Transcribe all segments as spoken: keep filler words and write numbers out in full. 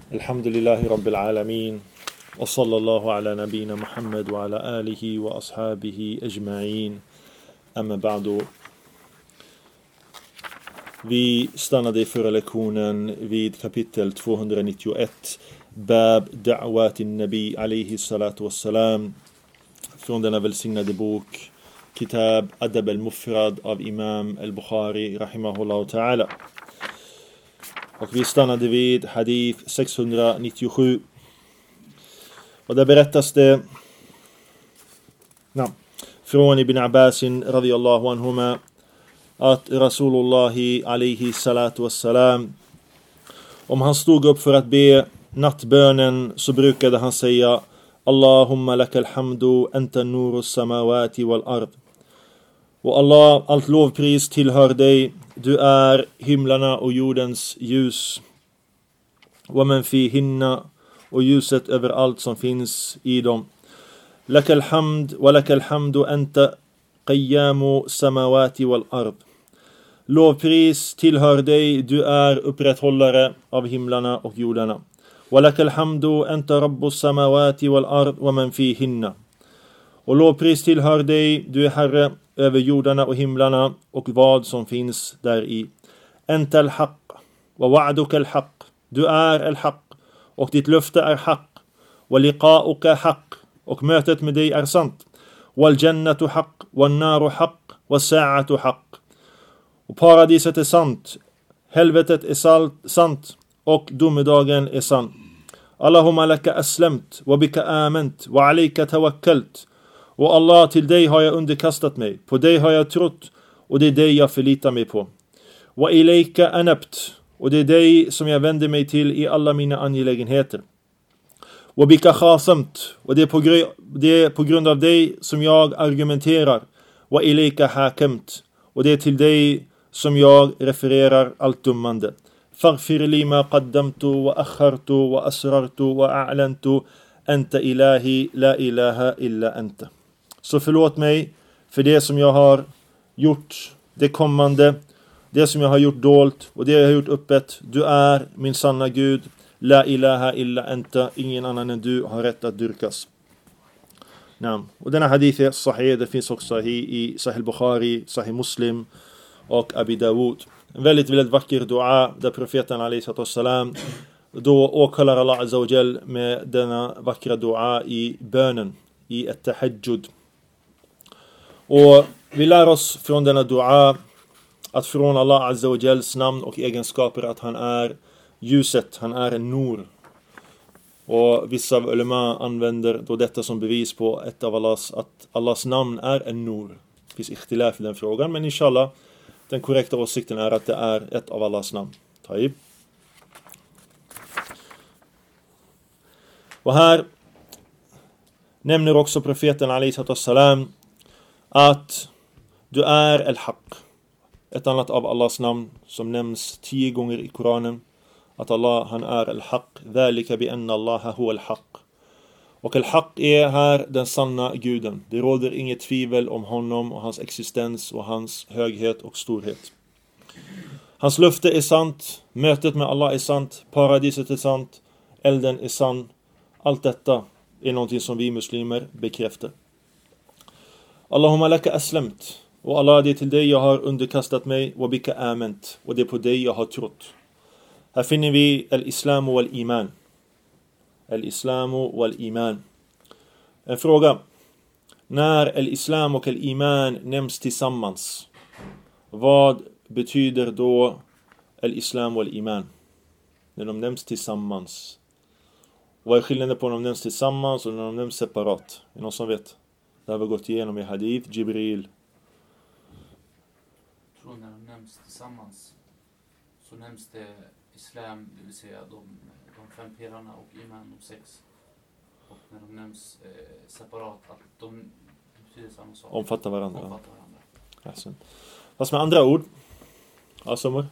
Alhamdulillahi Rabbil Alamin. Och sallallahu ala nabina Muhammad wa ala alihi wa ashabihi ajma'in. Amma ba'du. Vi stannade i förra lektionen vid kapitel tvåhundranittioett. Bab da'watin nabi alayhi salatu wassalam. Från denna välsignade bok. Kitab Adab al-Mufrad av Imam al-Bukhari rahimahullah ta'ala. Och vi stannade vid hadith sexhundranittiosju. Och där berättas det na, från Ibn Abbas radiyallahu anhuma att Rasulullahi alayhi salatu wassalam, om han stod upp för att be nattbönen, så brukade han säga: Allahumma lakal hamdu anta nurus samawati wal ard. Och Allah, allt lovpris tillhör dig, du är himlarna och jordens ljus. Wa man fihinna, och ljuset över allt som finns i dem. Lakal hamd wa lakal hamdu anta qiyamu samawati wal ard. Lovpris tillhör dig, du är upprätthållare av himlarna och jordarna. Wa lakal hamdu anta rabbus samawati wal ard wa man fihinna. Och lovpris tillhör dig, du är herre över jordarna och himlarna och vad som finns där i. Anta al-haq wa wa'duka al-haq. Du är al-haq och ditt löfte är haq. Wa liqa'uka haq, och mötet med dig är sant. Wal jannatu haq wa naru haq wa sa'atu haq. Och paradiset är sant, helvetet är sant och domedagen är sann. Allahumma laka aslamt wa bika amant wa alayka tawakkalt. Och Allah, till dig har jag underkastat mig, på dig har jag trott, och det är dig jag förlitar mig på. Wa ilayka anabt, och det är dig som jag vänder mig till i alla mina angelägenheter. Wa bika khasamt, och det är, på gr- det är på grund av dig som jag argumenterar. Wa ilayka hakamt, och det är till dig som jag refererar allt dummande. Faghfir li ma qaddamtu wa akhartu wa asrartu wa a'lantu anta ilahi la ilaha illa anta. Så förlåt mig för det som jag har gjort, det kommande, det som jag har gjort dolt och det jag har gjort öppet. Du är min sanna Gud, la ilaha illa anta, ingen annan än du har rätt att dyrkas. Naam. Och denna hadith är sahih, det finns också i, i Sahih Bukhari, Sahih Muslim och Abi Dawud. En väldigt, väldigt vacker dua där profeten alayhi salatu wassalam då åkallar Allah azza wa jal med denna vackra dua i bönen, i ett tahajjud. Och vi lär oss från denna dua att från Allah azza wa jals namn och egenskaper att han är ljuset, han är en nur. Och vissa av ulema använder då detta som bevis på ett av Allahs, att Allahs namn är en nur. Det finns ikhtilaf i den frågan, men inshallah den korrekta åsikten är att det är ett av Allahs namn. Taib. Och här nämner också profeten alayhi salatu wassalam att du är al-haq. Ett annat av Allahs namn som nämns tio gånger i Koranen. Att Allah, han är al-haq. Dhalika bi anna Allaha huwa al-haq. Och al-haq är här den sanna guden. Det råder inget tvivel om honom och hans existens och hans höghet och storhet. Hans löfte är sant. Mötet med Allah är sant. Paradiset är sant. Elden är sann. Allt detta är någonting som vi muslimer bekräftar. Allahumma laka aslamt. Och Allah, det är till dig jag har underkastat mig. Wa bika amant. Och det är på dig jag har trott. Här finner vi al-islam och al-iman. Al-islam och al-iman. En fråga. När al-islam och al-iman nämns tillsammans, vad betyder då al-islam och al-iman? När de nämns tillsammans. Vad är skillnaden på när de nämns tillsammans och när de nämns separat? Är någon som vet? Det har vi gått igenom i hadith, Jibril. Jag tror när de nämns tillsammans så nämns det islam, det vill säga de, de fem pelarna, och iman, de sex. Och när de nämns eh, separat, att de betyder samma sak. Omfattar varandra. Omfattar varandra. Alltså. Fast med andra ord. Asomar.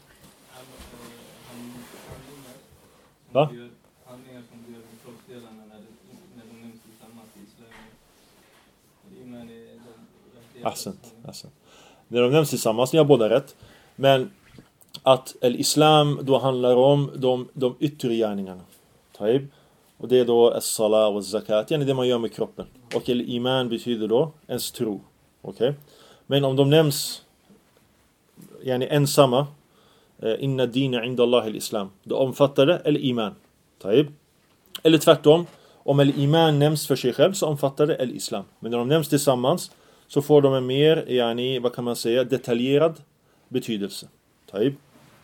Va? Handlingar som gör de kroppsdelarna när de nämns tillsammans i islam. Iman är de... Assent, assent. När de nämns tillsammans, ni har båda rätt. Men att el-islam då handlar om de, de yttre gärningarna. Taib. Och det är då as-sala och zakat, yani det man gör med kroppen. Och el-iman betyder då ens tro. Okej. Okay? Men om de nämns yani ensamma, inna dina inda Allah al-islam, då omfattar det el-iman. Taib. Eller tvärtom, om el-iman nämns för sig själv så omfattar det el-islam. Men när de nämns tillsammans så får de en mer, yani, vad kan man säga, detaljerad betydelse. Taib.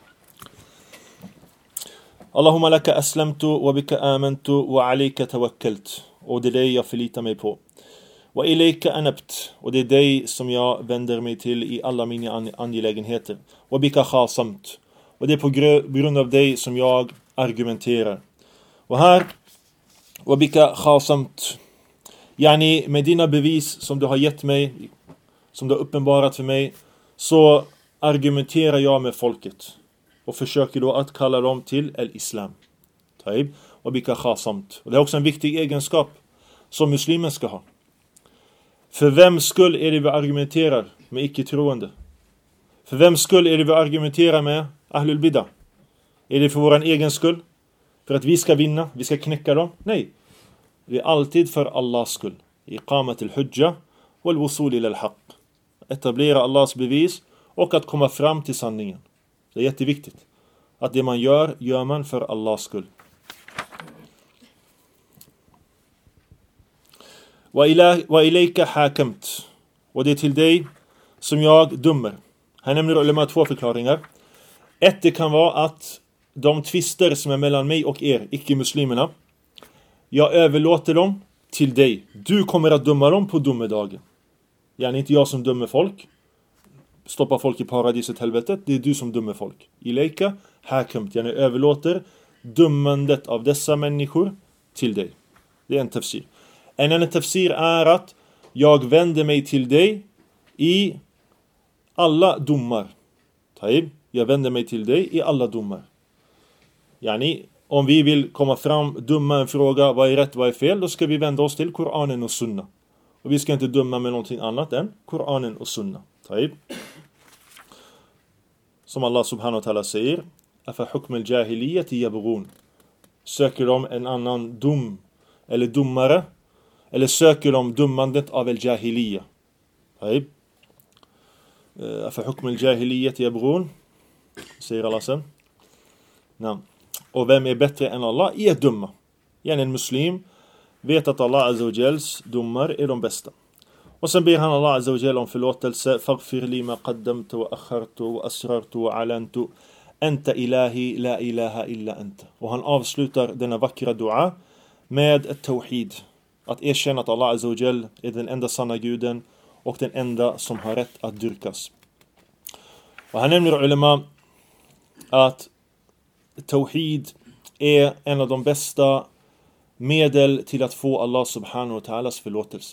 Allahumma laka aslamtu wa bika amantu wa alayka tawakkalt. Och det är dig jag förlitar mig på. Wa ilayka anabt. Och det är dig som jag vänder mig till i alla mina angelägenheter. Wa bika khasamt. Och det är på grund av dig som jag argumenterar. Och här, wa bika khasamt. Yani med dina bevis som du har gett mig, som du har uppenbarat för mig, så argumenterar jag med folket. Och försöker då att kalla dem till el-islam. Taib. Och bika khasamt. Och det är också en viktig egenskap som muslimen ska ha. För vem skull är det vi argumenterar med icke-troende? För vem skull är det vi argumenterar med ahlul bidah? Är det för våran egen skull? För att vi ska vinna? Vi ska knäcka dem? Nej. Det är alltid för Allahs skull. Iqamat al-hujja wal wusul ila al-haq. Etablera Allahs bevis och att komma fram till sanningen. Det är jätteviktigt. Att det man gör, gör man för Allahs skull. Wa ilayka hakamt. Och det är till dig som jag dömer. Här nämner ulema två förklaringar. Ett, det kan vara att de tvister som är mellan mig och er, icke-muslimerna, jag överlåter dem till dig. Du kommer att döma dem på domedagen. Yani inte jag som dömer folk. Stoppa folk i paradiset, helvetet. Det är du som dömer folk. Ilayka hakamt. Yani överlåter dömandet av dessa människor till dig. Det är en tafsir. En annan tafsir är att jag vänder mig till dig i alla domar. Taib. Jag vänder mig till dig i alla domar. Yani, om vi vill komma fram, döma en fråga, vad är rätt, vad är fel, då ska vi vända oss till Koranen och Sunna. Och vi ska inte döma med någonting annat än Koranen och Sunna. Taib. Som Allah subhanahu wa ta'ala säger, afa hukm al-jahiliyyati yabghun. Söker de en annan dom eller domare, eller söker de dömandet av al-jahiliyya. Taib. Afa hukm al-jahiliyyati yabghun, säger Allah sen. Namn. Och vem är bättre än Allah i att döma? Yani en muslim vet att Allah azza wa jals domar är de bästa. Och sen ber han Allah azza wa jal om förlåtelse. Faghfir li ma qaddamtu wa akhartu wa asrartu wa alantu. Anta ilahi la ilaha illa anta. Och han avslutar denna vackra dua med ett tawhid. Att erkänna att Allah azza wa jal är den enda sanna guden och den enda som har rätt att dyrkas. Och han nämner ulema att tawhid är en av de bästa medel till att få Allah subhanahu wa ta'alas förlåtelse.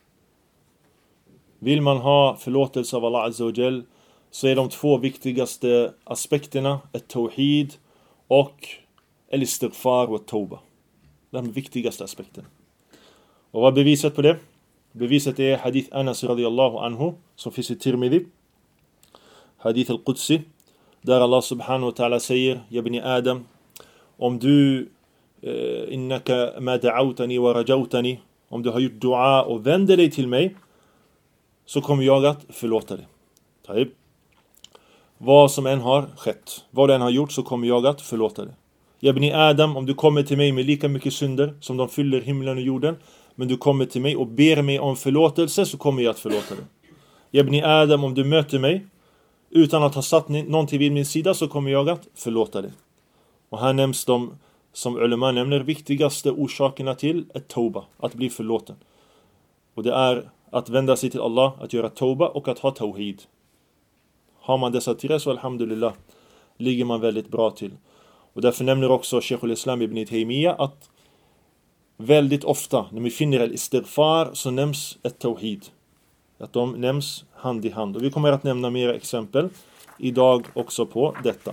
Vill man ha förlåtelse av Allah azza wa jal, så är de två viktigaste aspekterna ett tawhid och el-istighfar och tauba. De viktigaste aspekterna. Och vad är beviset på det? Beviset är hadith Anas radiyallahu anhu som finns i Tirmidhi. Hadith al-Qudsi. Där Allah subhanahu wa ta'ala säger, ja bni Adam, om du eh, innaka ma da'awtani wa rajawtani, om du har gjort dua och vänder dig till mig, så kommer jag att förlåta dig. Taib. Vad som än har skett, vad du än har gjort, så kommer jag att förlåta dig. Ja bni Adam, om du kommer till mig med lika mycket synder som de fyller himlen och jorden, men du kommer till mig och ber mig om förlåtelse, så kommer jag att förlåta dig. Ja bni Adam, om du möter mig utan att ha satt någonting vid min sida, så kommer jag att förlåta dig. Och här nämns de, som ulema nämner, viktigaste orsakerna till ett tauba, att bli förlåten. Och det är att vända sig till Allah, att göra tauba och att ha tawhid. Har man dessa tre, så alhamdulillah ligger man väldigt bra till. Och därför nämner också Sheikh al-Islam ibn Taymiyyah att väldigt ofta när vi finner al-istighfar, så nämns ett tawhid. Att de nämns hand i hand. Och vi kommer att nämna mer exempel idag också på detta.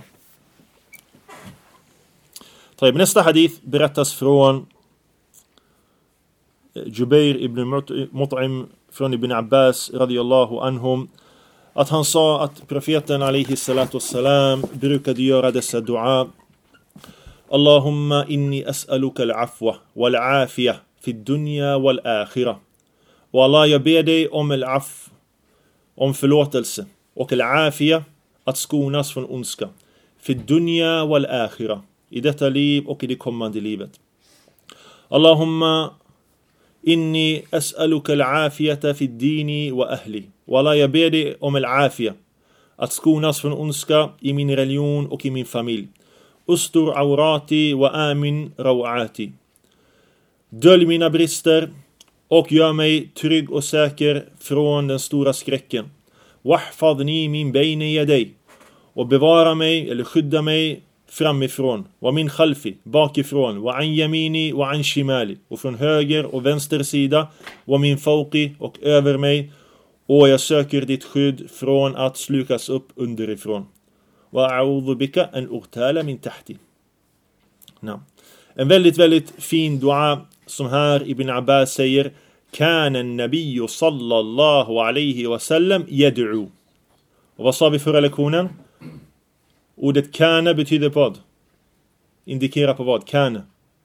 Nästa hadith berättas från Jubair ibn Mut'im från Ibn Abbas radiyallahu anhum, att han sa att profeten alayhi salatu wassalam brukade göra dessa dua. Allahumma inni as'aluka al-afwa wal-afiyah fi dunya wal-akhirah. Och Allah, jag ber dig om al-af, om förlåtelse, och al-afiyah, att skonas från ondska. Fi dunya wal-akhirah, i detta liv och i det kommande livet. Allahumma inni as'aluka al-afiyata fi dini wa ahli. Och Allah, jag ber dig om al-afiyah, att skonas från ondska i min religion och i min familj. Ustur awrati wa amin rawati. Dölj mina brister och gör mig trygg och säker från den stora skräcken. Wahfadni min bayni yaday. Och bevara mig eller skydda mig framifrån. Wa min khalfi, bakifrån. Wa an yamini wa an shimali. Och från höger och vänster sida. Wa min fawqi, och över mig. Och jag söker ditt skydd från att slukas upp underifrån. Wa a'udhu bika an uqtala min tahti. Ja. En väldigt, väldigt fin dua som här Ibn Abbas säger: Kana an-nabiyyu sallallahu alayhi wa sallam yad'u. Och vad sa vi förra lektionen? Ordet kana betyder vad? Indikerar på vad? Kana.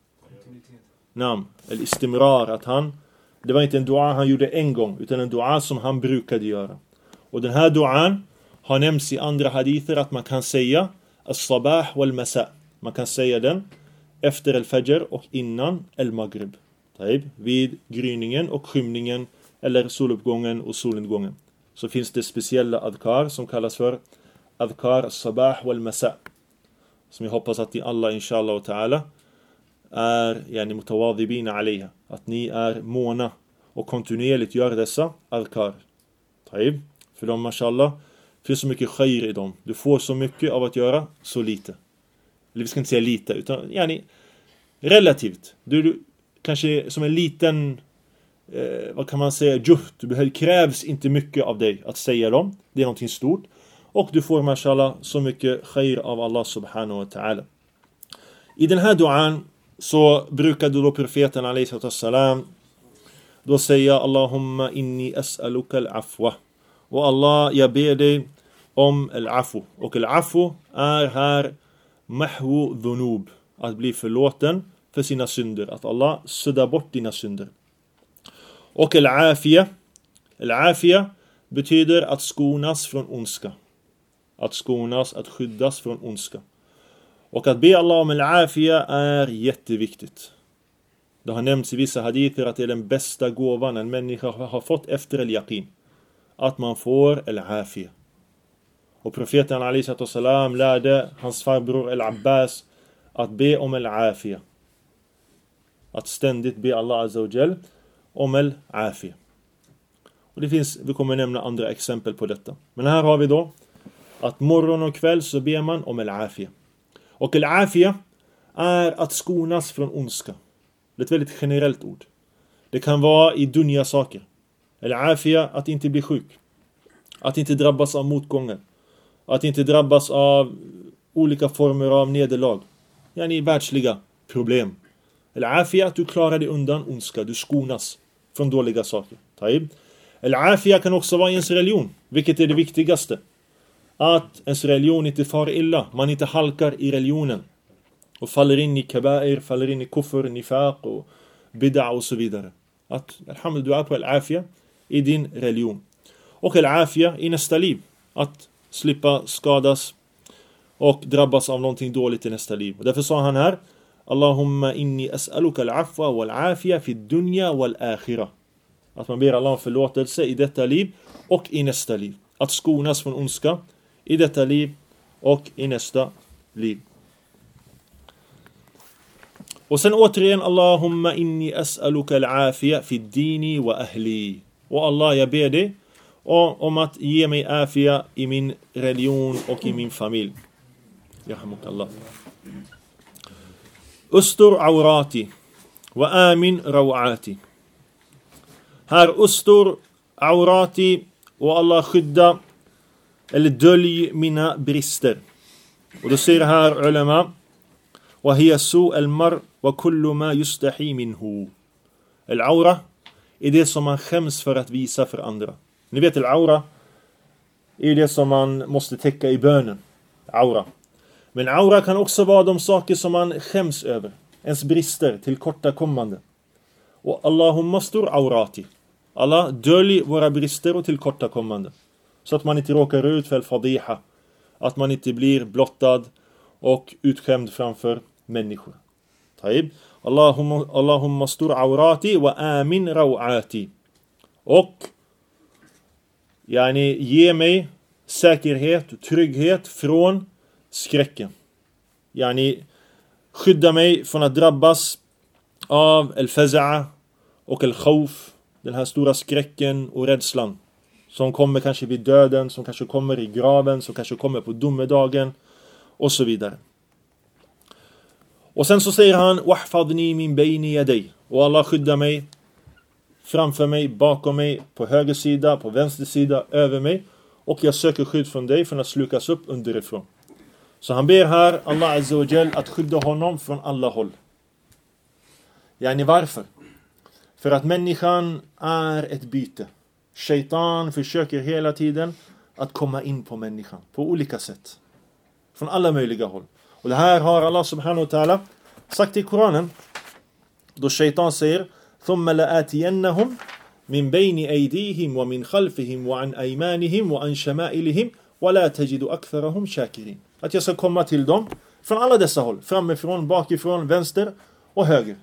Nam, eller istimrar, att han, det var inte en dua han gjorde en gång, utan en dua som han brukade göra. Och den här duan har nämnts i andra hadither att man kan säga as-sabah wal-masa. Man kan säga den efter al-fajr och innan al-maghrib. Vid gryningen och skymningen, eller soluppgången och solnedgången, så finns det speciella adkar som kallas för adkar as-sabah wal-masa, som jag hoppas att ni alla inshallah och ta'ala är yani mutawadhibina alayha, att ni är måna och kontinuerligt gör dessa adkar. Taib. För de, mashallah, finns så mycket khair i dem. Du får så mycket av att göra så lite. Eller vi ska inte säga lite, utan yani relativt. Du, du kanske som en liten eh, vad kan man säga, juht. Det krävs inte mycket av dig att säga dem. Det är någonting stort. Och du får, mashallah, så mycket khair av Allah subhanahu wa ta'ala. I den här duan så brukade då profeten alayhi salam då säga: Allahumma inni as'aluka al-afwa. Och Allah, jag ber dig om al-afu. Och al-afu är här mahwu dhunub, att bli förlåten för sina synder. Att Allah suddar bort dina synder. Och al-afiyah, al-afiyah betyder att skonas från ondska. Att skonas, att skyddas från ondska. Och att be Allah om al-afiyah är jätteviktigt. Det har nämnts i vissa hadither att det är den bästa gåvan en människa har fått efter al-yaqin. Att man får al-afiyah. Och profeten alayhi salam lärde hans farbror al-Abbas att be om al-afiyah. Att ständigt be Allah azza wa jal om al-afiyah. Och det finns, vi kommer nämna andra exempel på detta. Men här har vi då att morgon och kväll så ber man om al-afiyah. Och al-afiyah är att skonas från ondska. Det är ett väldigt generellt ord. Det kan vara i dunya saker. Al-afiyah, att inte bli sjuk. Att inte drabbas av motgångar. Att inte drabbas av olika former av nederlag. Yani världsliga problem. Al-afiyah, att du klarar dig undan ondska. Du skonas från dåliga saker. Taib. Al-afiyah kan också vara ens religion. Vilket är det viktigaste. Att ens religion inte far illa. Man inte halkar i religionen. Och faller in i kabair, faller in i kufr, nifaq och bid'a och så vidare. Att, alhamdulillah, du är på al-afiyah i din religion. Och al-afiyah i nästa liv. Att slippa skadas och drabbas av någonting dåligt i nästa liv. Och därför sa han här: Allahumma inni as'aluka al-afwa wal-afiyah fi dunya wal-akhirah. Att man ber Allah om förlåtelse i detta liv och i nästa liv. Att skonas från ondska i detta liv och i nästa liv. Och sen återigen: Allahumma inni as'aluka al-afiyah fi dini wa ahli. Och Allah, jag ber dig om att ge mig afiyah i min religion och i min familj. Yahmukallah. Ustur awrati wa amin rawati. Här ustur awrati, och Allah skydda eller dölj mina brister. Och då säger här ulama: wa hiya su al-mar wa kullu ma yustahi minhu. Al-awra är det som man skäms för att visa för andra. Ni vet, al-awra är det som man måste täcka i bönen. Awra. Men aura kan också vara de saker som man skäms över. Ens brister, tillkortakommande. Och Allahumma stur aurati. Allah dölj våra brister och tillkortakommande. Så att man inte råkar ut för fadiha. Att man inte blir blottad och utskämd framför människor. Taib. Allahumma, Allahumma stur aurati wa amin rawati. Och yani, ge mig säkerhet och trygghet från skräcken. Yani, skydda mig från att drabbas av al-faza'a och al-khawf, den här stora skräcken och rädslan som kommer kanske vid döden, som kanske kommer i graven, som kanske kommer på domedagen och så vidare. Och sen så säger han wahfadni min bayni yaday, och Allah skyddar mig framför mig, bakom mig, på höger sida, på vänster sida, över mig, och jag söker skydd från dig från att slukas upp underifrån. Så han ber här Allah Azza wa Jal att skydda honom från alla håll. Yani varför? För att människan är ett byte. Shaitan försöker hela tiden att komma in på människan på olika sätt. Från alla möjliga håll. Och det här har Allah subhanahu wa ta'ala sagt i Koranen. Då Shaitan säger ثُمَّ لَآتِيَنَّهُمْ مِنْ بَيْنِ أَيْدِيهِمْ وَمِنْ خَلْفِهِمْ وَعَنْ أَيْمَانِهِمْ وَعَنْ شَمَائِلِهِمْ وَلَا تَجِدُ أَكْثَرَهُمْ شَاكِرِينَ. Att jag ska komma till dem från alla dessa håll. Framifrån, bakifrån, vänster och höger.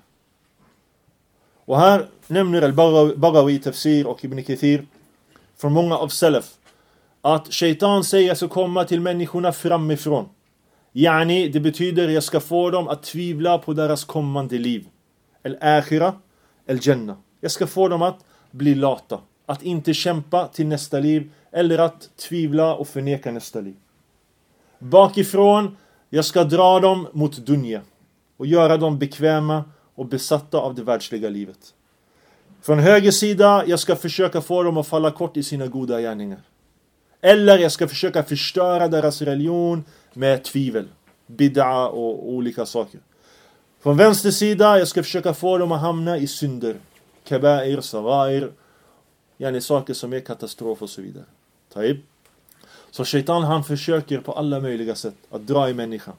Och här nämner al-Baghawi, Tafsir och Ibn Kathir från många av Salaf att Shaitan säger att jag ska komma till människorna framifrån. Yani, det betyder att jag ska få dem att tvivla på deras kommande liv. Al-Akhira, Al-Jannah. Jag ska få dem att bli lata. Att inte kämpa till nästa liv. Eller att tvivla och förneka nästa liv. Bakifrån, jag ska dra dem mot dunya. Och göra dem bekväma och besatta av det världsliga livet. Från höger sida, jag ska försöka få dem att falla kort i sina goda gärningar. Eller jag ska försöka förstöra deras religion med tvivel, bid'a och olika saker. Från vänster sida, jag ska försöka få dem att hamna i synder, kabair, sagair, yani saker som är katastrof och så vidare. Taib. Så Shaitan, han försöker på alla möjliga sätt att dra i människan.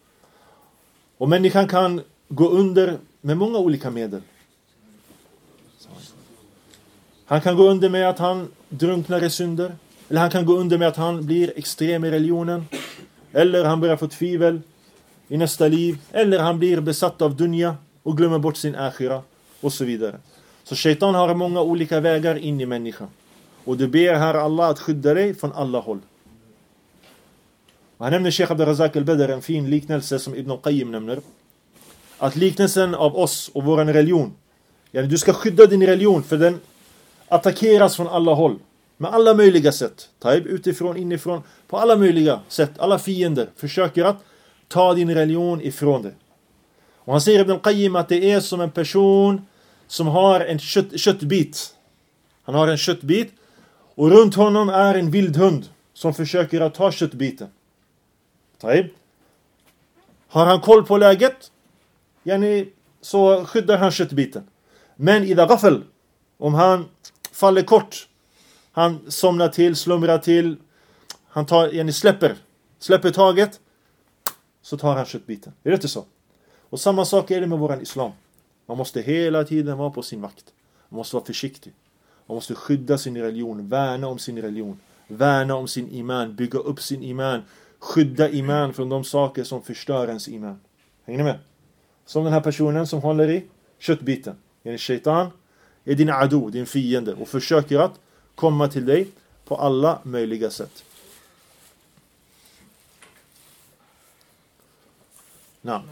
Och människan kan gå under med många olika medel. Han kan gå under med att han drunknar i synder. Eller han kan gå under med att han blir extrem i religionen. Eller han börjar få tvivel i nästa liv. Eller han blir besatt av dunya och glömmer bort sin akhira. Och så vidare. Så Shaitan har många olika vägar in i människan. Och du ber här Allah att skydda dig från alla håll. Och han nämner Sheikh Abdul Razak al-Badr, en fin liknelse som Ibn al-Qayyim nämner. Att liknelsen av oss och vår religion. Yani du ska skydda din religion för den attackeras från alla håll. Med alla möjliga sätt. Taib, utifrån, inifrån. På alla möjliga sätt. Alla fiender försöker att ta din religion ifrån dig. Och han säger Ibn al-Qayyim att det är som en person som har en kött, köttbit. Han har en köttbit. Och runt honom är en vild hund som försöker att ta köttbiten. Taib. Har han koll på läget? Yani, så skyddar han köttbiten. Men i ghafl, om han faller kort, han somnar till, slumrar till, han tar, yani släpper, släpper taget, så tar han köttbiten. Är det inte så? Och samma sak är det med våran islam. Man måste hela tiden vara på sin vakt. Man måste vara försiktig. Man måste skydda sin religion, värna om sin religion, värna om sin iman, bygga upp sin iman, skydda iman från de saker som förstör ens iman. Hänger ni med? Som den här personen som håller i köttbiten. En shaitan är din adu, din fiende, och försöker att komma till dig på alla möjliga sätt. Nej.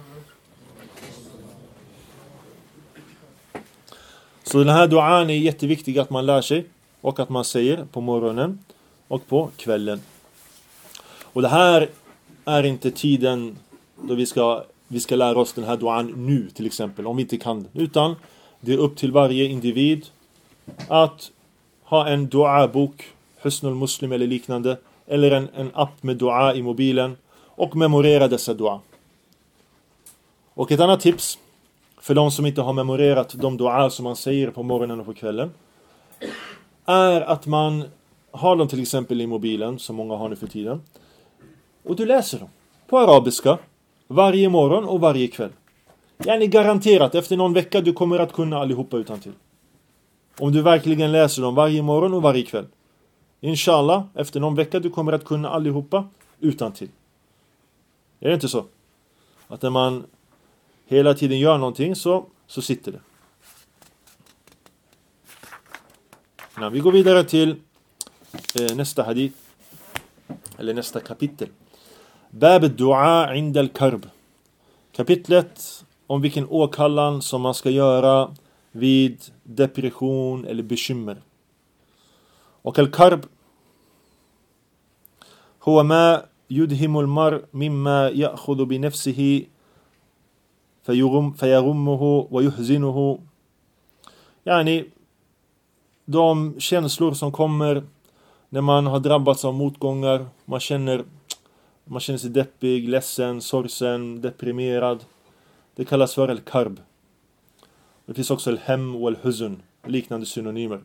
Så den här duan är jätteviktig att man lär sig och att man säger på morgonen och på kvällen. Och det här är inte tiden då vi ska, vi ska lära oss den här duan nu till exempel, om vi inte kan den. Utan det är upp till varje individ att ha en dua-bok, Husnul Muslim eller liknande, eller en, en app med dua i mobilen och memorera dessa dua. Och ett annat tips för de som inte har memorerat de dua som man säger på morgonen och på kvällen är att man har dem till exempel i mobilen, som många har nu för tiden, och du läser dem. på arabiska varje morgon och varje kväll. Yani garanterat, efter någon vecka du kommer att kunna allihopa utantill. Om du verkligen läser dem varje morgon och varje kväll. Inshallah, efter någon vecka du kommer att kunna allihopa utantill. Är det inte så? Att när man hela tiden gör någonting så, så sitter det. Ja, vi går vidare till eh, nästa hadith. Eller nästa kapitel. Bab ad-du'a 'inda al-karb. Kapitlet om vilken åkallan som man ska göra vid depression eller bekymmer. Och al-karb huwa ma yudhimu al-mar mimma ya'khudhu bi nafsihi fayaghum fayaghummuhu wa yuhzinuhu. Yani de känslor som kommer när man har drabbats av motgångar, man känner man känner sig deppig, ledsen, sorgsen, deprimerad. Det kallas för al-karb. Det finns också al-hem och al-huzun, liknande synonymer.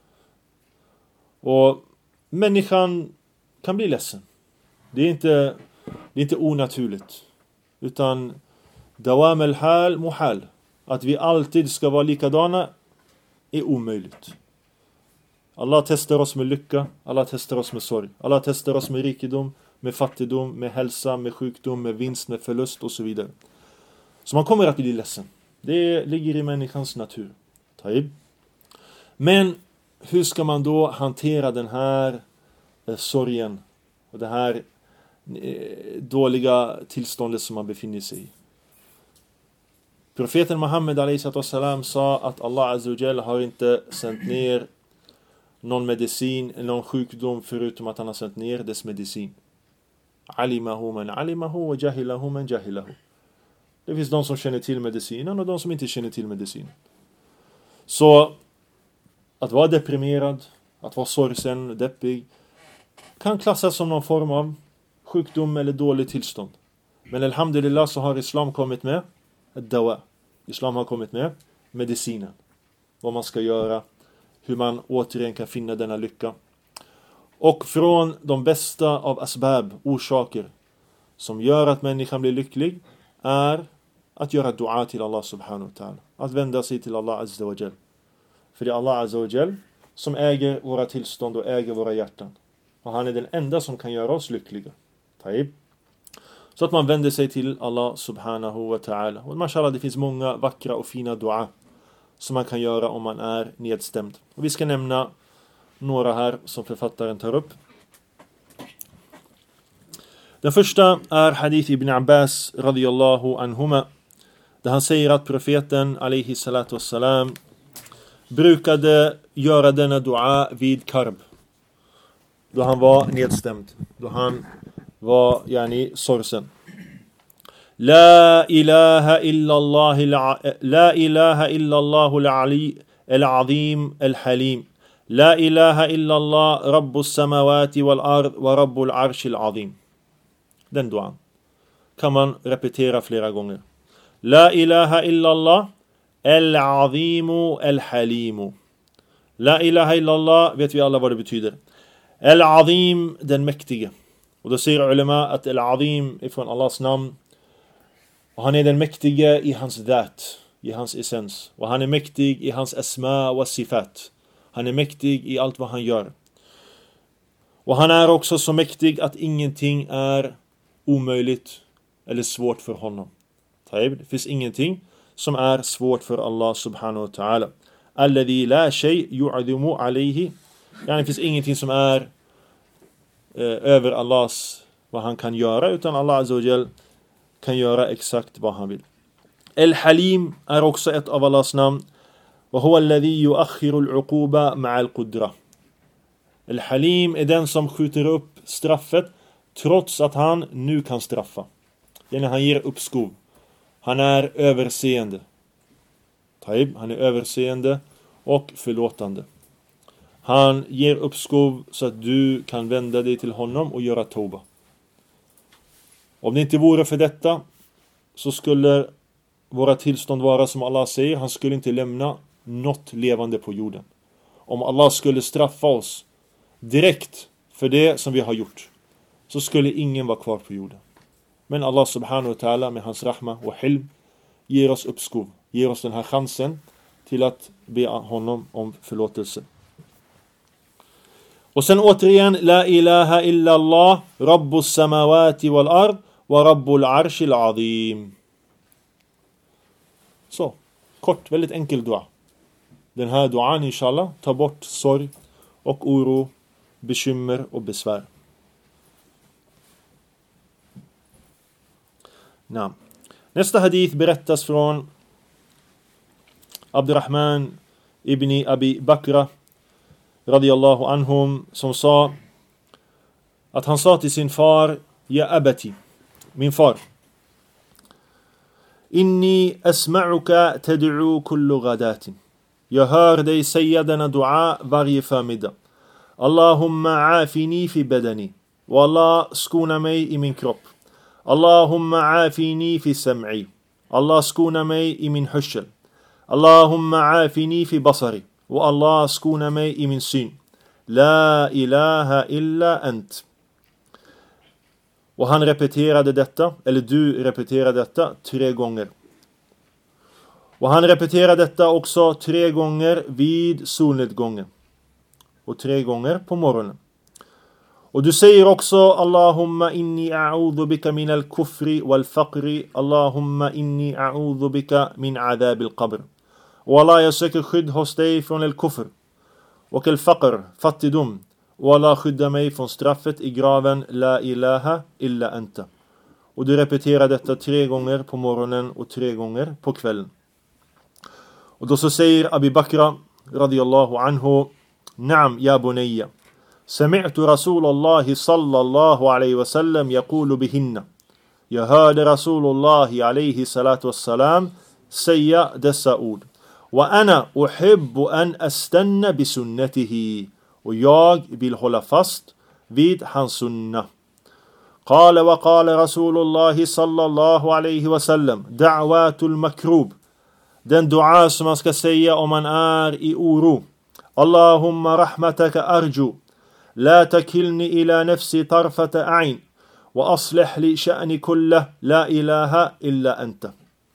Och människan kan bli ledsen. Det är inte det är inte onaturligt, utan dawam al-hal muhal. Att vi alltid ska vara likadana är omöjligt. Allah testar oss med lycka, Allah testar oss med sorg. Allah testar oss med rikedom, med fattigdom, med hälsa, med sjukdom, med vinst, med förlust och så vidare. Så man kommer att bli ledsen. Det ligger i människans natur. Taib. Men hur ska man då hantera den här eh, sorgen och det här eh, dåliga tillståndet som man befinner sig i? Profeten Muhammed alayhi salam sa att Allah azza wa jalla har inte sänt ner någon medicin, någon sjukdom förutom att han har sänt ner dess medicin. Alimahu man alimahu wa jahilahu man jahilahu. Det finns de som känner till medicinen och de som inte känner till medicin. Så att vara deprimerad, att vara sorgsen, deppig kan klassas som någon form av sjukdom eller dålig tillstånd. Men alhamdulillah så har islam kommit med ad-dawa. Islam har kommit med medicinen. Vad man ska göra, hur man återigen kan finna denna lycka. Och från de bästa av asbab, orsaker som gör att människan blir lycklig är att göra dua till Allah subhanahu wa ta'ala. Att vända sig till Allah azza wa jal. För det är Allah azza wa jal som äger våra tillstånd och äger våra hjärtan. Och han är den enda som kan göra oss lyckliga. Taib. Så att man vänder sig till Allah subhanahu wa ta'ala. Och mashallah, det finns många vackra och fina dua som man kan göra om man är nedstämd. Och vi ska nämna några här som författaren tar upp. Den första är hadith ibn Abbas radiyallahu anhuma, där han säger att profeten alayhi salatu wassalam brukade göra denna dua vid karb, då han var nedstämd, då han var yani sorgsen. La ilaha illallah la ilaha illallah al-ali al-azim al-halim. La ilaha illallah rabbus samawati wal ard wa rabbul arshil azim. Den duan kan man repetera flera gånger. La ilaha illallah al-azimu al-halimu. La ilaha illallah, vet vi alla vad det betyder. Al-azim, den mäktige. Och då säger ulema att al-azim är från Allahs namn. Och han är den mäktige i hans dhat, i hans essens. Och han är mäktig i hans asma och sifat. Han är mäktig i allt vad han gör. Och han är också så mäktig att ingenting är omöjligt eller svårt för honom. Det finns ingenting som är svårt för Allah subhanahu wa ta'ala. Alladhi la shay yu'adimu alayhi. Ja, det finns ingenting som är eh, över Allahs, vad han kan göra, utan Allah azza wa jal kan göra exakt vad han vill. Al-Halim är också ett av Allahs namn. Och huwa alladhi yu'akhiru al-uquba ma'a al-qudra. Al-Halim är den som skjuter upp straffet trots att han nu kan straffa. Det är när han ger uppskov. Han är överseende. Taib, han är överseende och förlåtande. Han ger uppskov så att du kan vända dig till honom och göra toba. Om det inte vore för detta så skulle våra tillstånd vara som Allah säger. Han skulle inte lämna något levande på jorden. Om Allah skulle straffa oss direkt för det som vi har gjort, så skulle ingen vara kvar på jorden. Men Allah subhanahu wa ta'ala med hans rahma och hilm ger oss uppskov. Ger oss den här chansen till att be honom om förlåtelse. Och sen återigen, la ilaha illallah, rabbus samawati wal ard, wa rabbul arshil azim. Så, kort, väldigt enkel dua. Den här duan inshallah tar bort sorg och oro, bekymmer och besvär. Nej. Nästa hadith berättas från Abdurrahman ibn Abi Bakra radiyallahu anhum, som sa att han sa till sin far: Ja abati, min far, inni asma'uka tad'u kullu ghadatin. Jag hör dig säga denna dua varje förmiddag. Allahumma afini fi badani. Och Allah skona mig i min kropp. Allahumma afini fi sam'i. Allah skona mig i min hörsel. Allahumma afini fi basari. Och Allah skona mig i min syn. La ilaha illa ant. Och han repeterade detta, eller du repeterade detta tre gånger. Och han repeterade detta också tre gånger vid solnedgången. Och tre gånger på morgonen. Och du säger också: Allahumma inni a'udhu bika min al-kufri wal-faqri. Allahumma inni a'udhu bika min adhab al-qabr. Och Allah, jag söker skydd hos dig från al-kufr och al-faqr, fattigdom. Och Allah, skydda mig från straffet i graven. La ilaha illa anta. Och du repeterar detta tre gånger på morgonen och tre gånger på kvällen. Och då så säger Abi Bakra radiyallahu anhu: Naam ya bunayya, sami'tu Rasulullahi sallallahu alaihi wasallam yaqulu bihinna. Jag hörde Rasulullahi alaihi salatu wassalam säga dessa ord. Wa ana uhibbu an astanna bi sunnatihi. Och jag vill hålla fast vid hans sunna. Qala wa qala Rasulullahi sallallahu alaihi wasallam da'watul makrub. Den dua som man ska säga om man är i oro. Allahumma rahmataka arju. La takilni ila nafsi tarfata a'in. Wa aslih li sha'ni kullah. La ilaha illa anta.